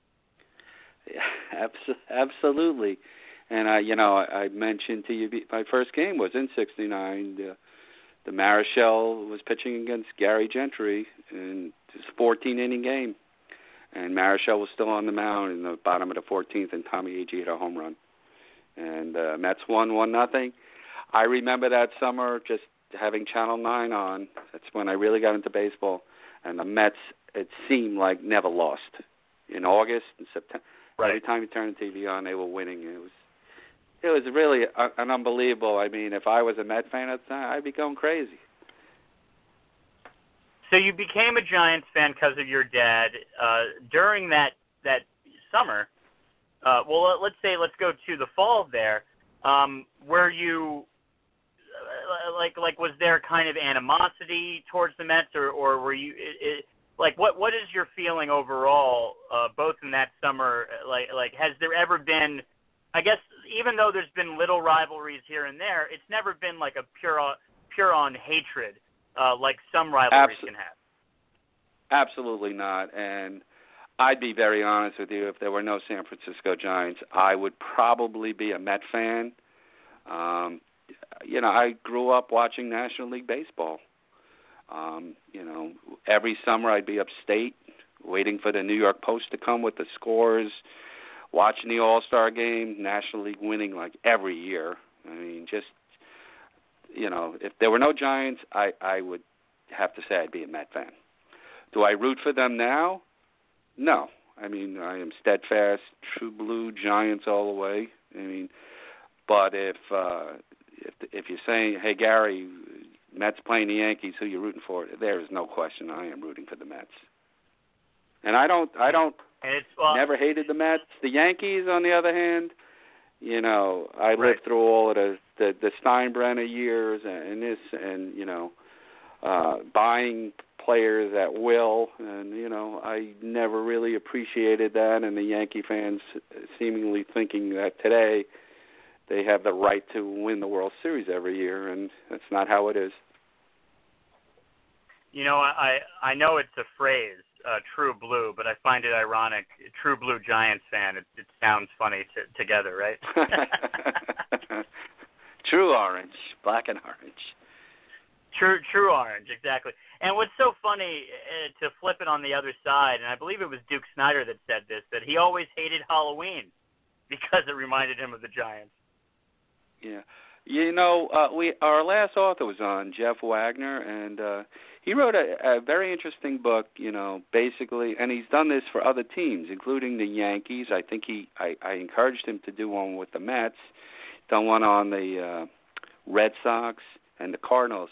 Yeah, absolutely. And, I mentioned to you, my first game was in 69. The Marichal was pitching against Gary Gentry, and it was a 14-inning game. And Marichal was still on the mound in the bottom of the 14th, and Tommy Agee hit a home run. And Mets won 1-0. I remember that summer just having Channel 9 on. That's when I really got into baseball. And the Mets, it seemed like, never lost. In August and September, every time you turned the TV on, they were winning. It was really an unbelievable. I mean, if I was a Met fan at the time, I'd be going crazy. So you became a Giants fan because of your dad. During that summer, let's go to the fall there. Were you was there kind of animosity towards the Mets, or were you what is your feeling overall, both in that summer? Has there ever been? I guess even though there's been little rivalries here and there, it's never been like a pure on hatred like some rivalries can have. Absolutely not. And I'd be very honest with you, if there were no San Francisco Giants, I would probably be a Met fan. I grew up watching National League Baseball. Every summer I'd be upstate waiting for the New York Post to come with the scores, watching the All-Star game, National League winning like every year. I mean, just, if there were no Giants, I would have to say I'd be a Met fan. Do I root for them now? No. I mean, I am steadfast, true blue Giants all the way. I mean, but if you're saying, hey, Gary, Mets playing the Yankees, who you rooting for? There is no question. I am rooting for the Mets. And I don't never hated the Mets. The Yankees, on the other hand, you know, I lived through all of the Steinbrenner years and you know, buying players at will, and you know, I never really appreciated that. And the Yankee fans seemingly thinking that today they have the right to win the World Series every year, and that's not how it is. You know, I know it's a phrase, true blue, but I find it ironic. True blue Giants fan, it sounds funny together, right? True orange, black and orange. True orange, exactly. And what's so funny, to flip it on the other side, and I believe it was Duke Snider that said this, that he always hated Halloween because it reminded him of the Giants. Yeah. You know, our last author was on, Jeff Wagner, and he wrote a very interesting book, you know, basically, and he's done this for other teams, including the Yankees. I think I encouraged him to do one with the Mets, done one on the Red Sox and the Cardinals.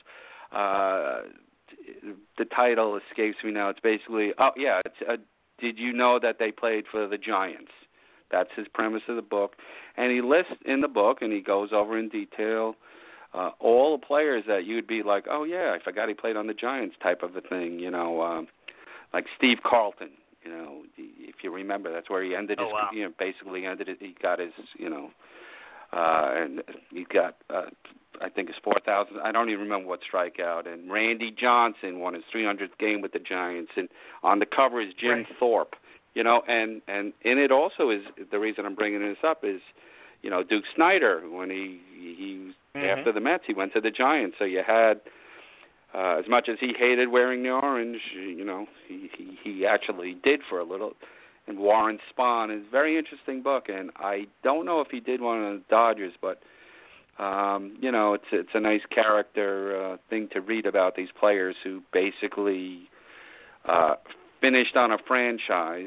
The title escapes me now. It's basically, did you know that they played for the Giants? That's his premise of the book. And he lists in the book, and he goes over in detail, all the players that you'd be like, oh, yeah, I forgot he played on the Giants type of a thing, you know, like Steve Carlton, you know, if you remember, that's where he ended his, you know, basically ended it. He got his, you know, and he got, I think his 4,000, I don't even remember what strikeout. And Randy Johnson won his 300th game with the Giants. And on the cover is Jim Thorpe. You know, and in it also is, the reason I'm bringing this up is, you know, Duke Snider, when he after the Mets, he went to the Giants. So you had, as much as he hated wearing the orange, you know, he actually did for a little. And Warren Spahn is a very interesting book, and I don't know if he did one on the Dodgers, but you know, it's a nice character thing to read about these players who basically finished on a franchise,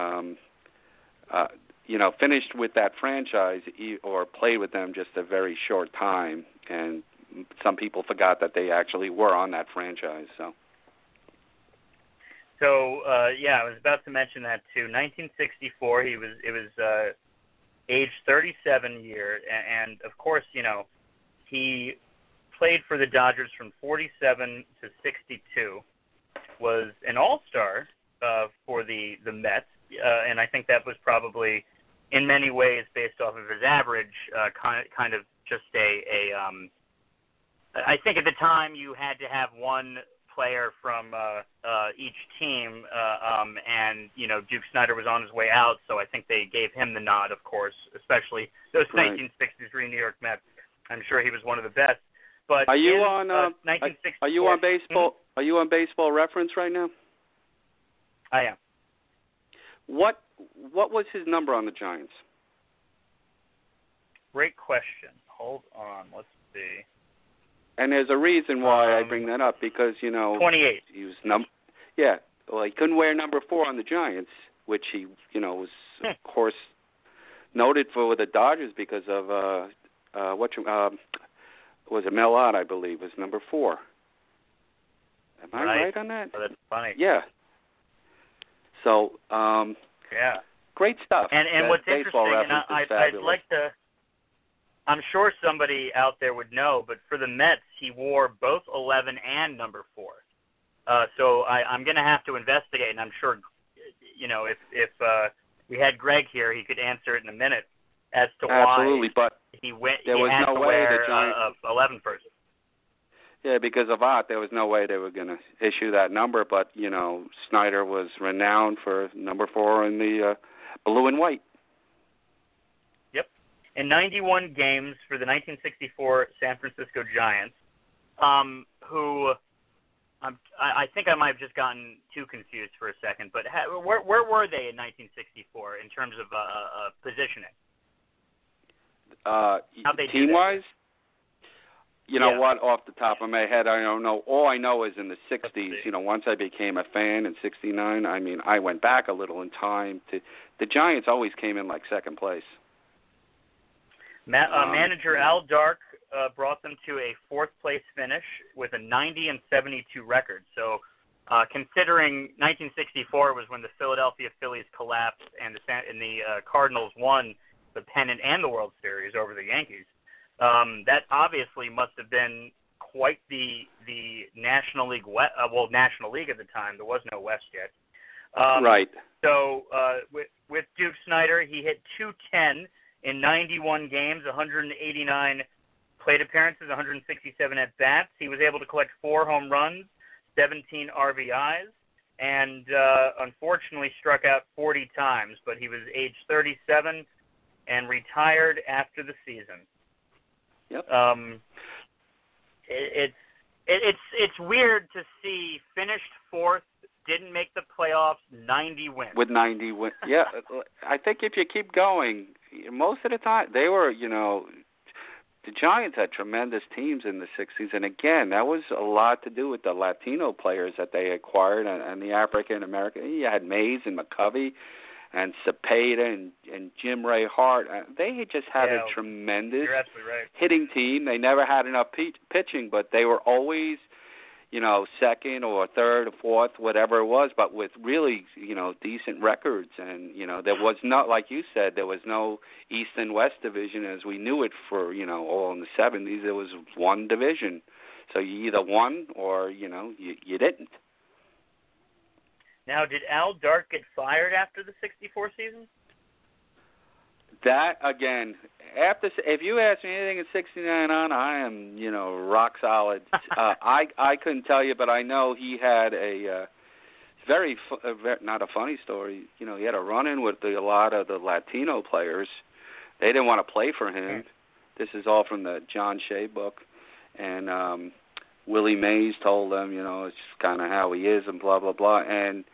you know, finished with that franchise or played with them just a very short time, and some people forgot that they actually were on that franchise. So yeah, I was about to mention that too. 1964, it was age 37 year, and of course, you know, he played for the Dodgers from 47 to 62, was an all-star for the Mets, and I think that was probably, in many ways, based off of his average, kind of just I think at the time you had to have one player from each team, and you know, Duke Snider was on his way out, so I think they gave him the nod, of course, especially those 1963 New York Mets. I'm sure he was one of the best. But are you on? 1964, are you on baseball? Mm-hmm. Are you on Baseball Reference right now? I am. What was his number on the Giants? Great question. Hold on. Let's see. And there's a reason why I bring that up, because, you know, 28. He was well, he couldn't wear number 4 on the Giants, which he, you know, was of course noted for the Dodgers because of was it Mel Ott, I believe, was number 4. Am I right on that? Oh, that's funny. Yeah. So, yeah, great stuff. And what's Baseball interesting, Reference and I'd like to, I'm sure somebody out there would know, but for the Mets, he wore both 11 and number 4. So I'm going to have to investigate, and I'm sure, you know, if we had Greg here, he could answer it in a minute as to Absolutely, why but he went. There was no way the Giants 11 person. Yeah, because of Ott, there was no way they were going to issue that number. But, you know, Snider was renowned for number 4 in the blue and white. Yep. In 91 games for the 1964 San Francisco Giants, who I think I might have just gotten too confused for a second, but where were they in 1964 in terms of positioning? Team-wise? You know what, off the top of my head, I don't know. All I know is in the 60s, you know, once I became a fan in 69, I mean, I went back a little in time. The Giants always came in like second place. Manager Al Dark brought them to a fourth-place finish with a 90-72 record. So, considering 1964 was when the Philadelphia Phillies collapsed and the Cardinals won the pennant and the World Series over the Yankees, that obviously must have been quite the National League National League at the time. There was no West yet. Right. So with Duke Snider, he hit .210 in 91 games, 189 plate appearances, 167 at bats. He was able to collect 4 home runs, 17 RBIs, and unfortunately struck out 40 times. But he was age 37 and retired after the season. Yep. It's weird to see finished fourth, didn't make the playoffs, 90 wins. With 90 wins, yeah. I think if you keep going, most of the time they were, the Giants had tremendous teams in the 60s, and again, that was a lot to do with the Latino players that they acquired and the African American. You had Mays and McCovey and Cepeda and Jim Ray Hart. They just had a tremendous you're absolutely right. hitting team. They never had enough pitching, but they were always, second or third or fourth, whatever it was, but with really, decent records. And, there was not, like you said, there was no East and West division as we knew it for, all in the 70s. There was one division. So you either won or, you didn't. Now, did Al Dark get fired after the 64 season? That, again, if you ask me anything at 69 on, I am, rock solid. I couldn't tell you, but I know he had a not a funny story. He had a run-in with a lot of the Latino players. They didn't want to play for him. This is all from the John Shea book. And Willie Mays told them, it's kind of how he is and blah, blah, blah. And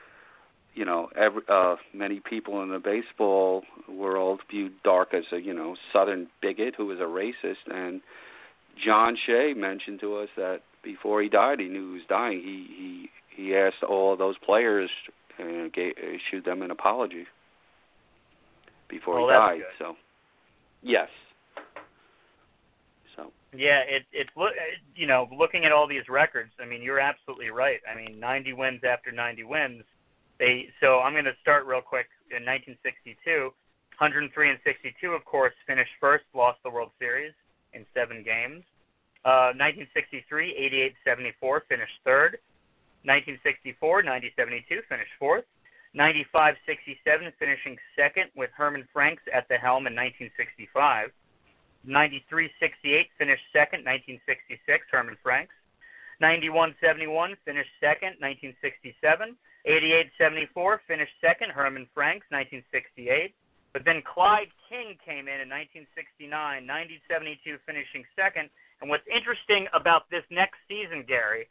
many people in the baseball world viewed Dark as a, Southern bigot who was a racist. And John Shea mentioned to us that before he died, he knew he was dying. He asked all of those players and issued them an apology before he died. Good. So, yes. So. Yeah, it's looking at all these records. I mean, you're absolutely right. I mean, 90 wins after 90 wins. So I'm going to start real quick. In 1962, 103 and 62, of course, finished first, lost the World Series in 7 games. 1963, 88-74, finished third. 1964, 90-72, finished fourth. 95-67, finishing second with Herman Franks at the helm in 1965. 93-68, finished second, 1966, Herman Franks. 91-71, finished second, 1967. 88-74, finished second, Herman Franks, 1968. But then Clyde King came in 1969, 90-72, finishing second. And what's interesting about this next season, Gary,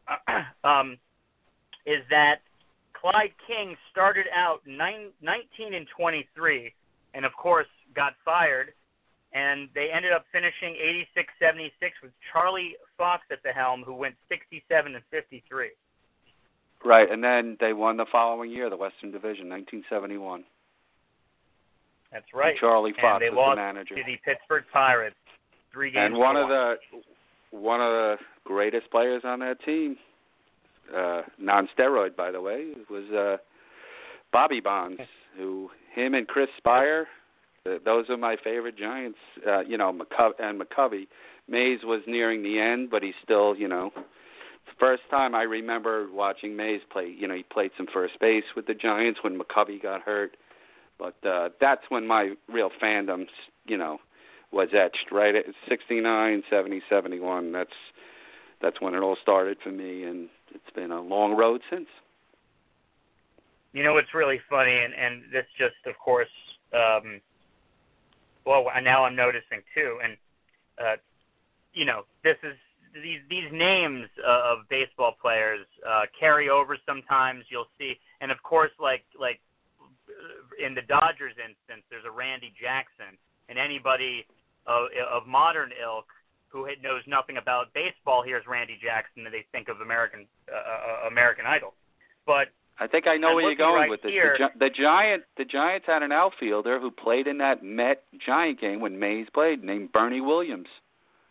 is that Clyde King started out 19-23, and of course got fired. And they ended up finishing 86-76 with Charlie Fox at the helm, who went 67-53. Right, and then they won the following year, the Western Division, 1971. That's right. And Charlie Fox was the manager. To the Pittsburgh Pirates, 3 games. And one of the greatest players on that team, non-steroid, by the way, was Bobby Bonds, him and Chris Spire, those are my favorite Giants. McCovey. Mays was nearing the end, but he's still, the first time I remember watching Mays play, he played some first base with the Giants when McCovey got hurt. But that's when my real fandom, was etched, right? At 69, 70, 71. That's when it all started for me, and it's been a long road since. It's really funny, and this just, of course, now I'm noticing too, and this is these names of baseball players carry over sometimes. You'll see, and of course, like in the Dodgers instance, there's a Randy Jackson, and anybody of modern ilk who knows nothing about baseball hears Randy Jackson and they think of American Idol. But I think I know where you're going with this. Here, the Giants had an outfielder who played in that Met Giant game when Mays played, named Bernie Williams.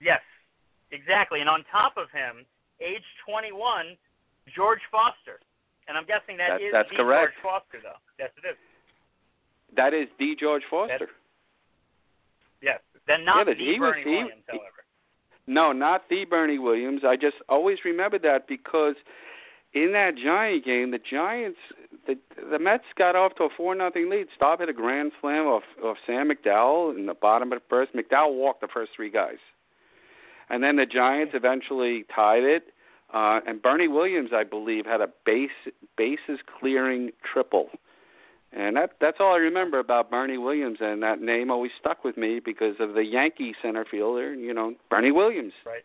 Yes, exactly. And on top of him, age 21, George Foster. And I'm guessing that's the correct. George Foster, though. Yes, it is. That is the George Foster. Yes. Then not the Bernie Williams, however. No, not the Bernie Williams. I just always remember that because in that Giant game, the Giants, the Mets got off to a 4-0 lead. Staub hit a grand slam off Sam McDowell in the bottom of the first. McDowell walked the first three guys. And then the Giants eventually tied it. And Bernie Williams, I believe, had a bases clearing triple. And that's all I remember about Bernie Williams, and that name always stuck with me because of the Yankee center fielder, Bernie Williams. Right.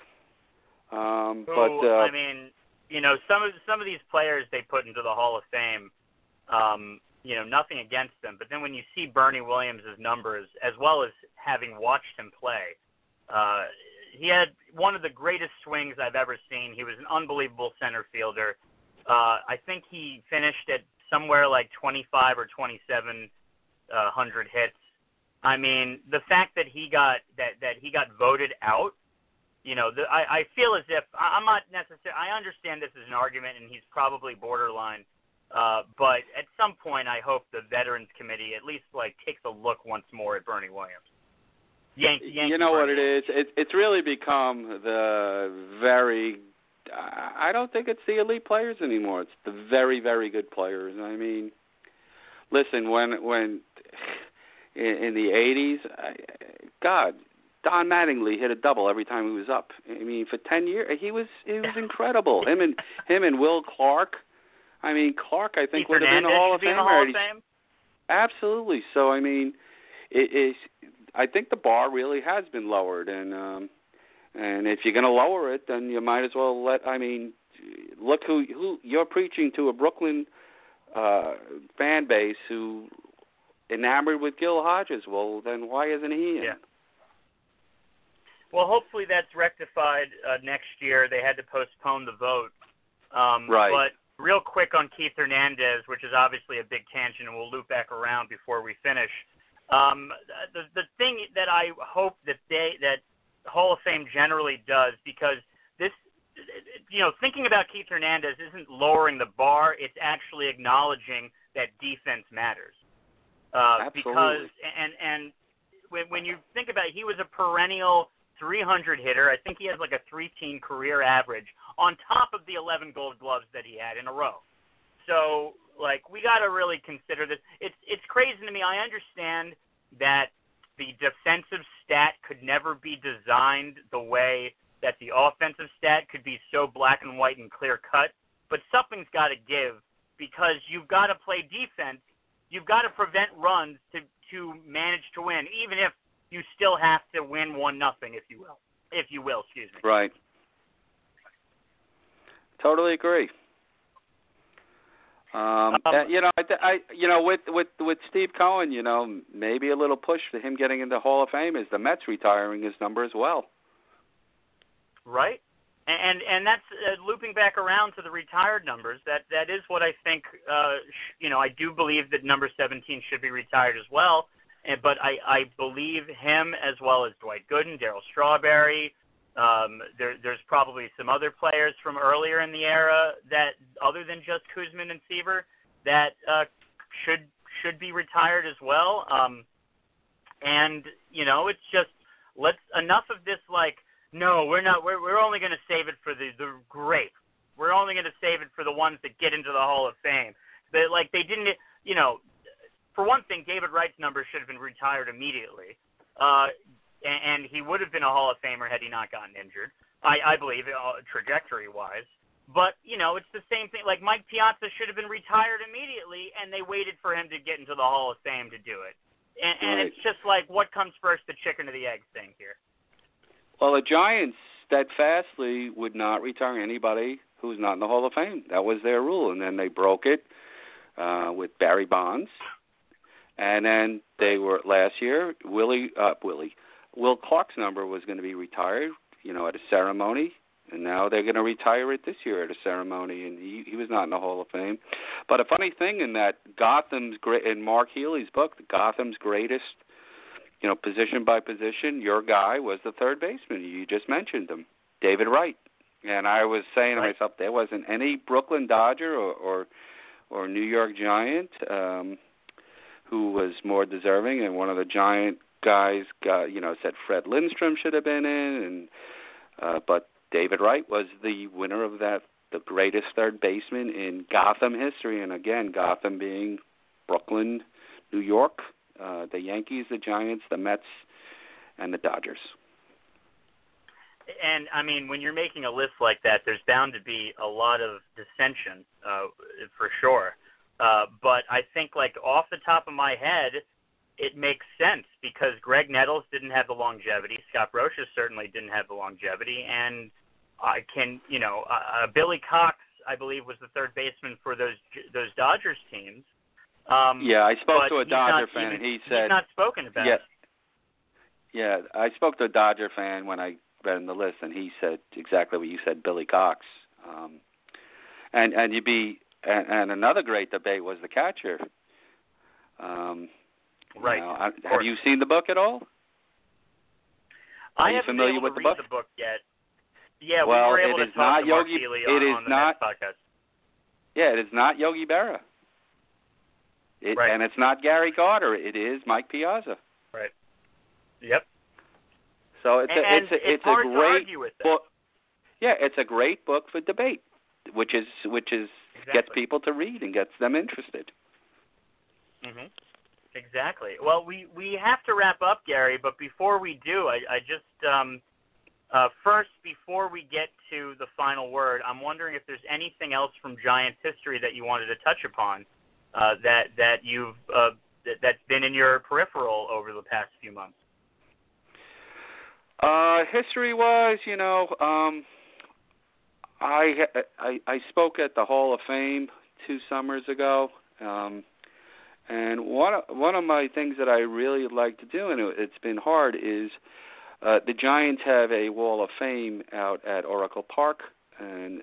But I mean, some of these players they put into the Hall of Fame, nothing against them, but then when you see Bernie Williams' numbers, as well as having watched him play, he had one of the greatest swings I've ever seen. He was an unbelievable center fielder. I think he finished at somewhere like 25 or 2,700 hits. I mean, the fact that he got voted out, I feel as if I'm not necessarily. I understand this is an argument, and he's probably borderline. But at some point, I hope the Veterans Committee at least takes a look once more at Bernie Williams. Yankee you know Bernie what it is? It's really become the very. I don't think it's the elite players anymore. It's the very, very good players. I mean, listen, when in the 80s, God, Don Mattingly hit a double every time he was up. I mean, for 10 years, he was incredible. Him and Will Clark. I mean, Clark, I think, would have been a Hall of Fame. Absolutely. So, I mean, I think the bar really has been lowered, and if you're going to lower it, then you might as well look who you're preaching to, a Brooklyn fan base who enamored with Gil Hodges. Well, then why isn't he in? Yeah. Well, hopefully that's rectified next year. They had to postpone the vote. Right. But real quick on Keith Hernandez, which is obviously a big tangent, and we'll loop back around before we finish. The thing that I hope that Hall of Fame generally does, because this, thinking about Keith Hernandez isn't lowering the bar, it's actually acknowledging that defense matters. Absolutely. Because, and when you think about it, he was a perennial 300 hitter. I think he has like a 3-team career average on top of the 11 Gold Gloves that he had in a row. So, we got to really consider this. It's crazy to me. I understand that the defensive stat could never be designed the way that the offensive stat could be so black and white and clear cut, but something's got to give, because you've got to play defense. You've got to prevent runs to manage to win, even if you still have to win 1-0, if you will. Excuse me. Right. Totally agree. With Steve Cohen, maybe a little push for him getting into Hall of Fame is the Mets retiring his number as well. Right, and that's looping back around to the retired numbers. That is what I think. I do believe that number 17 should be retired as well. But I believe him as well as Dwight Gooden, Darryl Strawberry. There's probably some other players from earlier in the era that, other than just Koosman and Seaver, that should be retired as well. It's just enough of this. No, we're not. We're only going to save it for the great. We're only going to save it for the ones that get into the Hall of Fame. They didn't. For one thing, David Wright's number should have been retired immediately. And he would have been a Hall of Famer had he not gotten injured, I believe, trajectory-wise. But, it's the same thing. Mike Piazza should have been retired immediately, and they waited for him to get into the Hall of Fame to do it. And Right. It's just what comes first, the chicken or the egg thing here. Well, the Giants steadfastly would not retire anybody who's not in the Hall of Fame. That was their rule, and then they broke it with Barry Bonds. And then they were, last year, Will Clark's number was going to be retired, at a ceremony, and now they're going to retire it this year at a ceremony, and he was not in the Hall of Fame. But a funny thing in that in Mark Healy's book, Gotham's Greatest position by position, your guy was the third baseman. You just mentioned him, David Wright. And I was saying to myself, there wasn't any Brooklyn Dodger or New York Giant who was more deserving. And one of the Giant guys said Fred Lindstrom should have been in, but David Wright was the winner of that, the greatest third baseman in Gotham history. And again, Gotham being Brooklyn, New York, the Yankees, the Giants, the Mets, and the Dodgers. And, I mean, when you're making a list like that, there's bound to be a lot of dissension, for sure. But I think, off the top of my head, it makes sense because Greg Nettles didn't have the longevity. Scott Brosius certainly didn't have the longevity. And Billy Cox, I believe, was the third baseman for those Dodgers teams. I spoke to a Dodger fan, and he said... He's not spoken about it. Yeah, I spoke to a Dodger fan when I read in the list, and he said exactly what you said, Billy Cox. And another great debate was the catcher. Right. Have you seen the book at all? I haven't been able to read the book yet. Yeah, well, we were able to talk to Mark Healy on the next podcast. Yeah, it is not Yogi Berra. Right. And it's not Gary Carter. It is Mike Piazza. Right. Yep. So it's hard a to great argue with that. book. Yeah, it's a great book for debate, which is exactly. Gets people to read and gets them interested. Mhm. Exactly. Well, we have to wrap up, Gary, but before we do, I just first, before we get to the final word, I'm wondering if there's anything else from Giants history that you wanted to touch upon that you've that's been in your peripheral over the past few months. History-wise, I spoke at the Hall of Fame 2 summers ago, and one of my things that I really like to do, and it's been hard, is the Giants have a Wall of Fame out at Oracle Park, and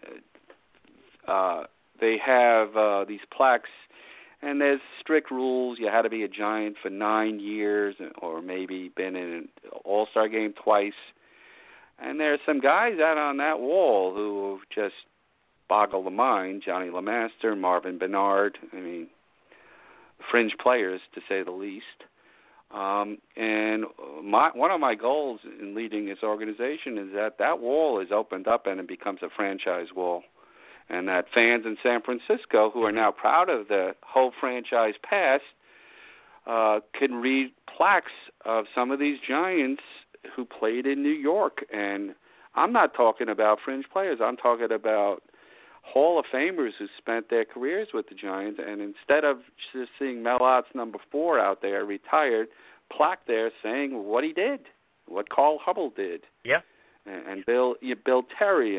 they have these plaques, and there's strict rules. You had to be a Giant for 9 years, or maybe been in an All-Star game twice. And there's some guys out on that wall who just boggle the mind. Johnny LeMaster, Marvin Bernard. I mean, fringe players, to say the least. And one of my goals in leading this organization is that wall is opened up and it becomes a franchise wall. And that fans in San Francisco, who are now proud of the whole franchise past, can read plaques of some of these Giants who played in New York. And I'm not talking about fringe players. I'm talking about Hall of Famers who spent their careers with the Giants. And instead of just seeing Mel Ott's number 4 out there, retired, plaque there saying what he did, what Carl Hubble did. Yeah. And Bill Terry,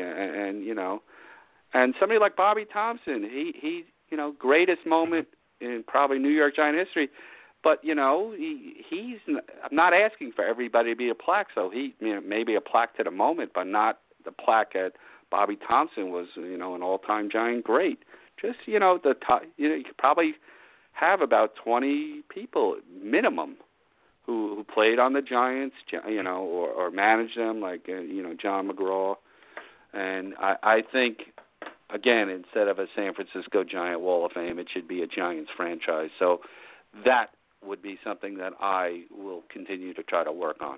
and somebody like Bobby Thompson, he greatest moment in probably New York Giant history. But, he's I'm not asking for everybody to be a plaque, so maybe a plaque to the moment, but not the plaque at Bobby Thompson was, an all-time Giant great. Just, you could probably have about 20 people minimum who played on the Giants, or managed them, like, John McGraw. And I think, again, instead of a San Francisco Giant Wall of Fame, it should be a Giants franchise. So that would be something that I will continue to try to work on.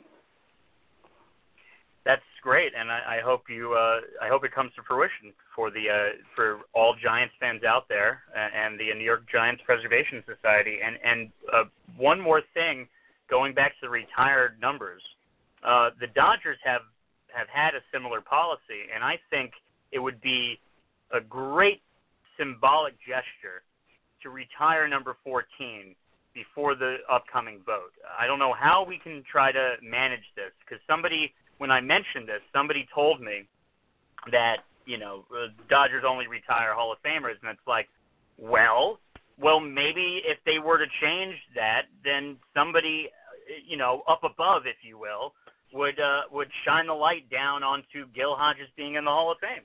That's great, and I hope I hope it comes to fruition for all Giants fans out there and the New York Giants Preservation Society. And one more thing, going back to the retired numbers, the Dodgers have had a similar policy, and I think it would be a great symbolic gesture to retire number 14 before the upcoming vote. I don't know how we can try to manage this, because when I mentioned this, somebody told me that, Dodgers only retire Hall of Famers, and it's like, well, maybe if they were to change that, then somebody, up above, if you will, would shine the light down onto Gil Hodges being in the Hall of Fame.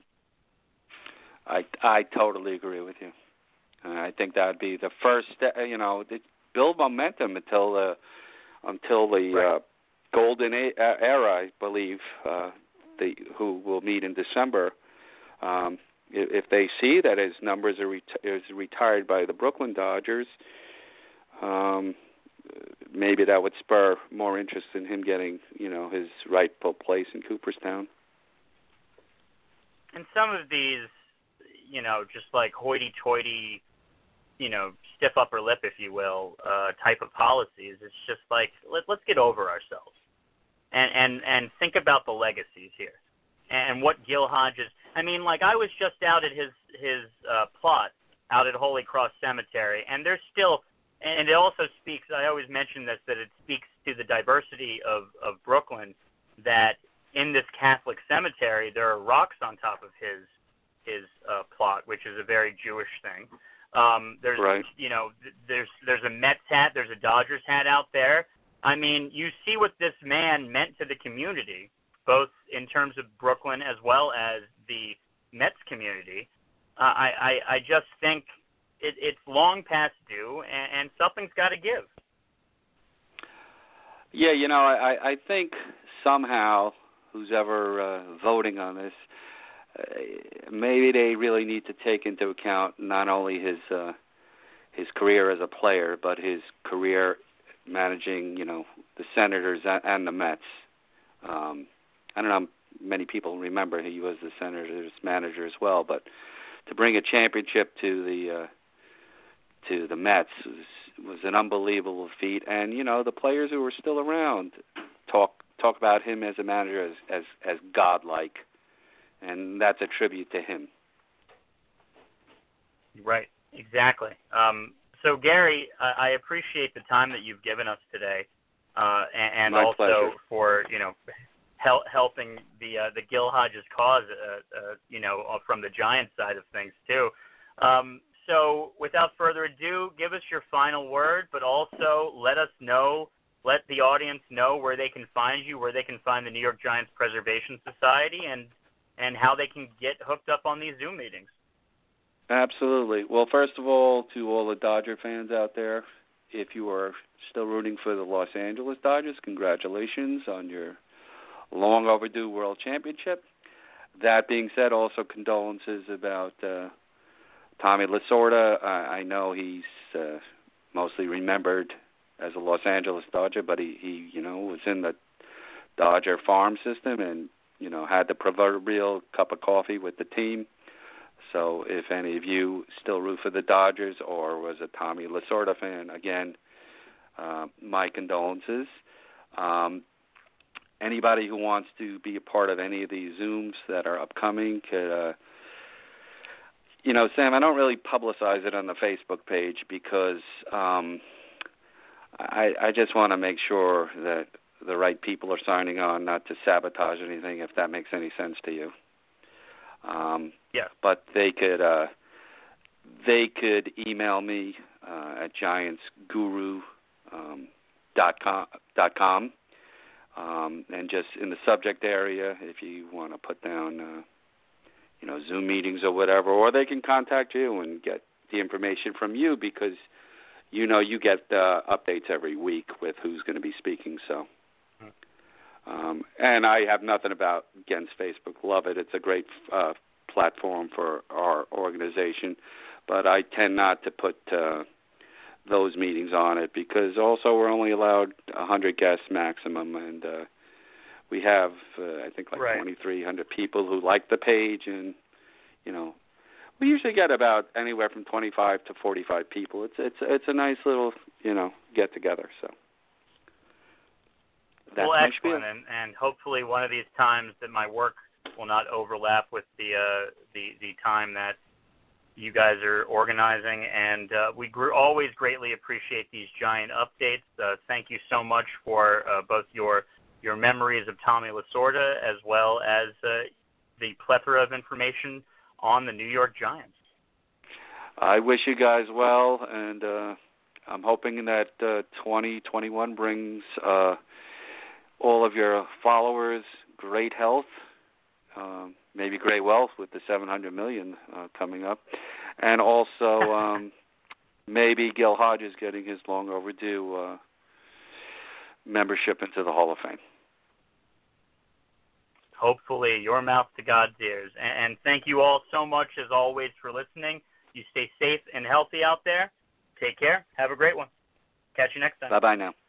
I totally agree with you. I think that would be the first step, build momentum until until the golden era, I believe, who will meet in December. If they see that his numbers is retired by the Brooklyn Dodgers, maybe that would spur more interest in him getting, his rightful place in Cooperstown. And some of these, just like hoity-toity, stiff upper lip, if you will, type of policies, it's just like, let's get over ourselves and think about the legacies here and what Gil Hodges. I mean, like, I was just out at his plot out at Holy Cross Cemetery, and there's still, and it also speaks, I always mention this, that it speaks to the diversity of Brooklyn, that in this Catholic cemetery there are rocks on top of his plot, which is a very Jewish thing. There's right. There's a Mets hat, there's a Dodgers hat out there. I mean, you see what this man meant to the community, both in terms of Brooklyn as well as the Mets community. I just think it's long past due, and something's got to give. Yeah, I think somehow who's ever voting on this, maybe they really need to take into account not only his career as a player, but his career managing, the Senators and the Mets. I don't know how many people remember he was the Senators manager as well, but to bring a championship to the Mets was an unbelievable feat. And the players who were still around talk about him as a manager as godlike, and that's a tribute to him. Right, exactly. So Gary, I appreciate the time that you've given us today, and My also pleasure. for helping the Gil Hodges cause, from the Giants side of things too. So without further ado, give us your final word, but also let the audience know where they can find you, where they can find the New York Giants Preservation Society, and how they can get hooked up on these Zoom meetings. Absolutely. Well, first of all, to all the Dodger fans out there, if you are still rooting for the Los Angeles Dodgers, congratulations on your long overdue World Championship. That being said, also condolences about Tommy Lasorda. I know he's mostly remembered as a Los Angeles Dodger, but he was in the Dodger farm system and, had the proverbial cup of coffee with the team. So if any of you still root for the Dodgers or was a Tommy Lasorda fan, again, my condolences. Anybody who wants to be a part of any of these Zooms that are upcoming could, Sam, I don't really publicize it on the Facebook page because I just want to make sure that the right people are signing on, not to sabotage anything, if that makes any sense to you. Yeah. But they could email me at giantsguru.com, and just in the subject area, if you want to put down Zoom meetings or whatever, or they can contact you and get the information from you because you get updates every week with who's going to be speaking. So. And I have nothing against Facebook. Love it. It's a great platform for our organization. But I tend not to put those meetings on it because also we're only allowed 100 guests maximum. And we have, I think, right. 2,300 people who like the page. And, we usually get about anywhere from 25 to 45 people. It's a nice little, get-together. So. That's well, excellent, and hopefully one of these times that my work will not overlap with the time that you guys are organizing, and we always greatly appreciate these Giant updates. Thank you so much for both your memories of Tommy Lasorda as well as the plethora of information on the New York Giants. I wish you guys well, and I'm hoping that 2021 brings all of your followers great health, maybe great wealth with the $700 million coming up, and also maybe Gil Hodges getting his long overdue membership into the Hall of Fame. Hopefully, your mouth to God's ears. And thank you all so much, as always, for listening. You stay safe and healthy out there. Take care. Have a great one. Catch you next time. Bye-bye now.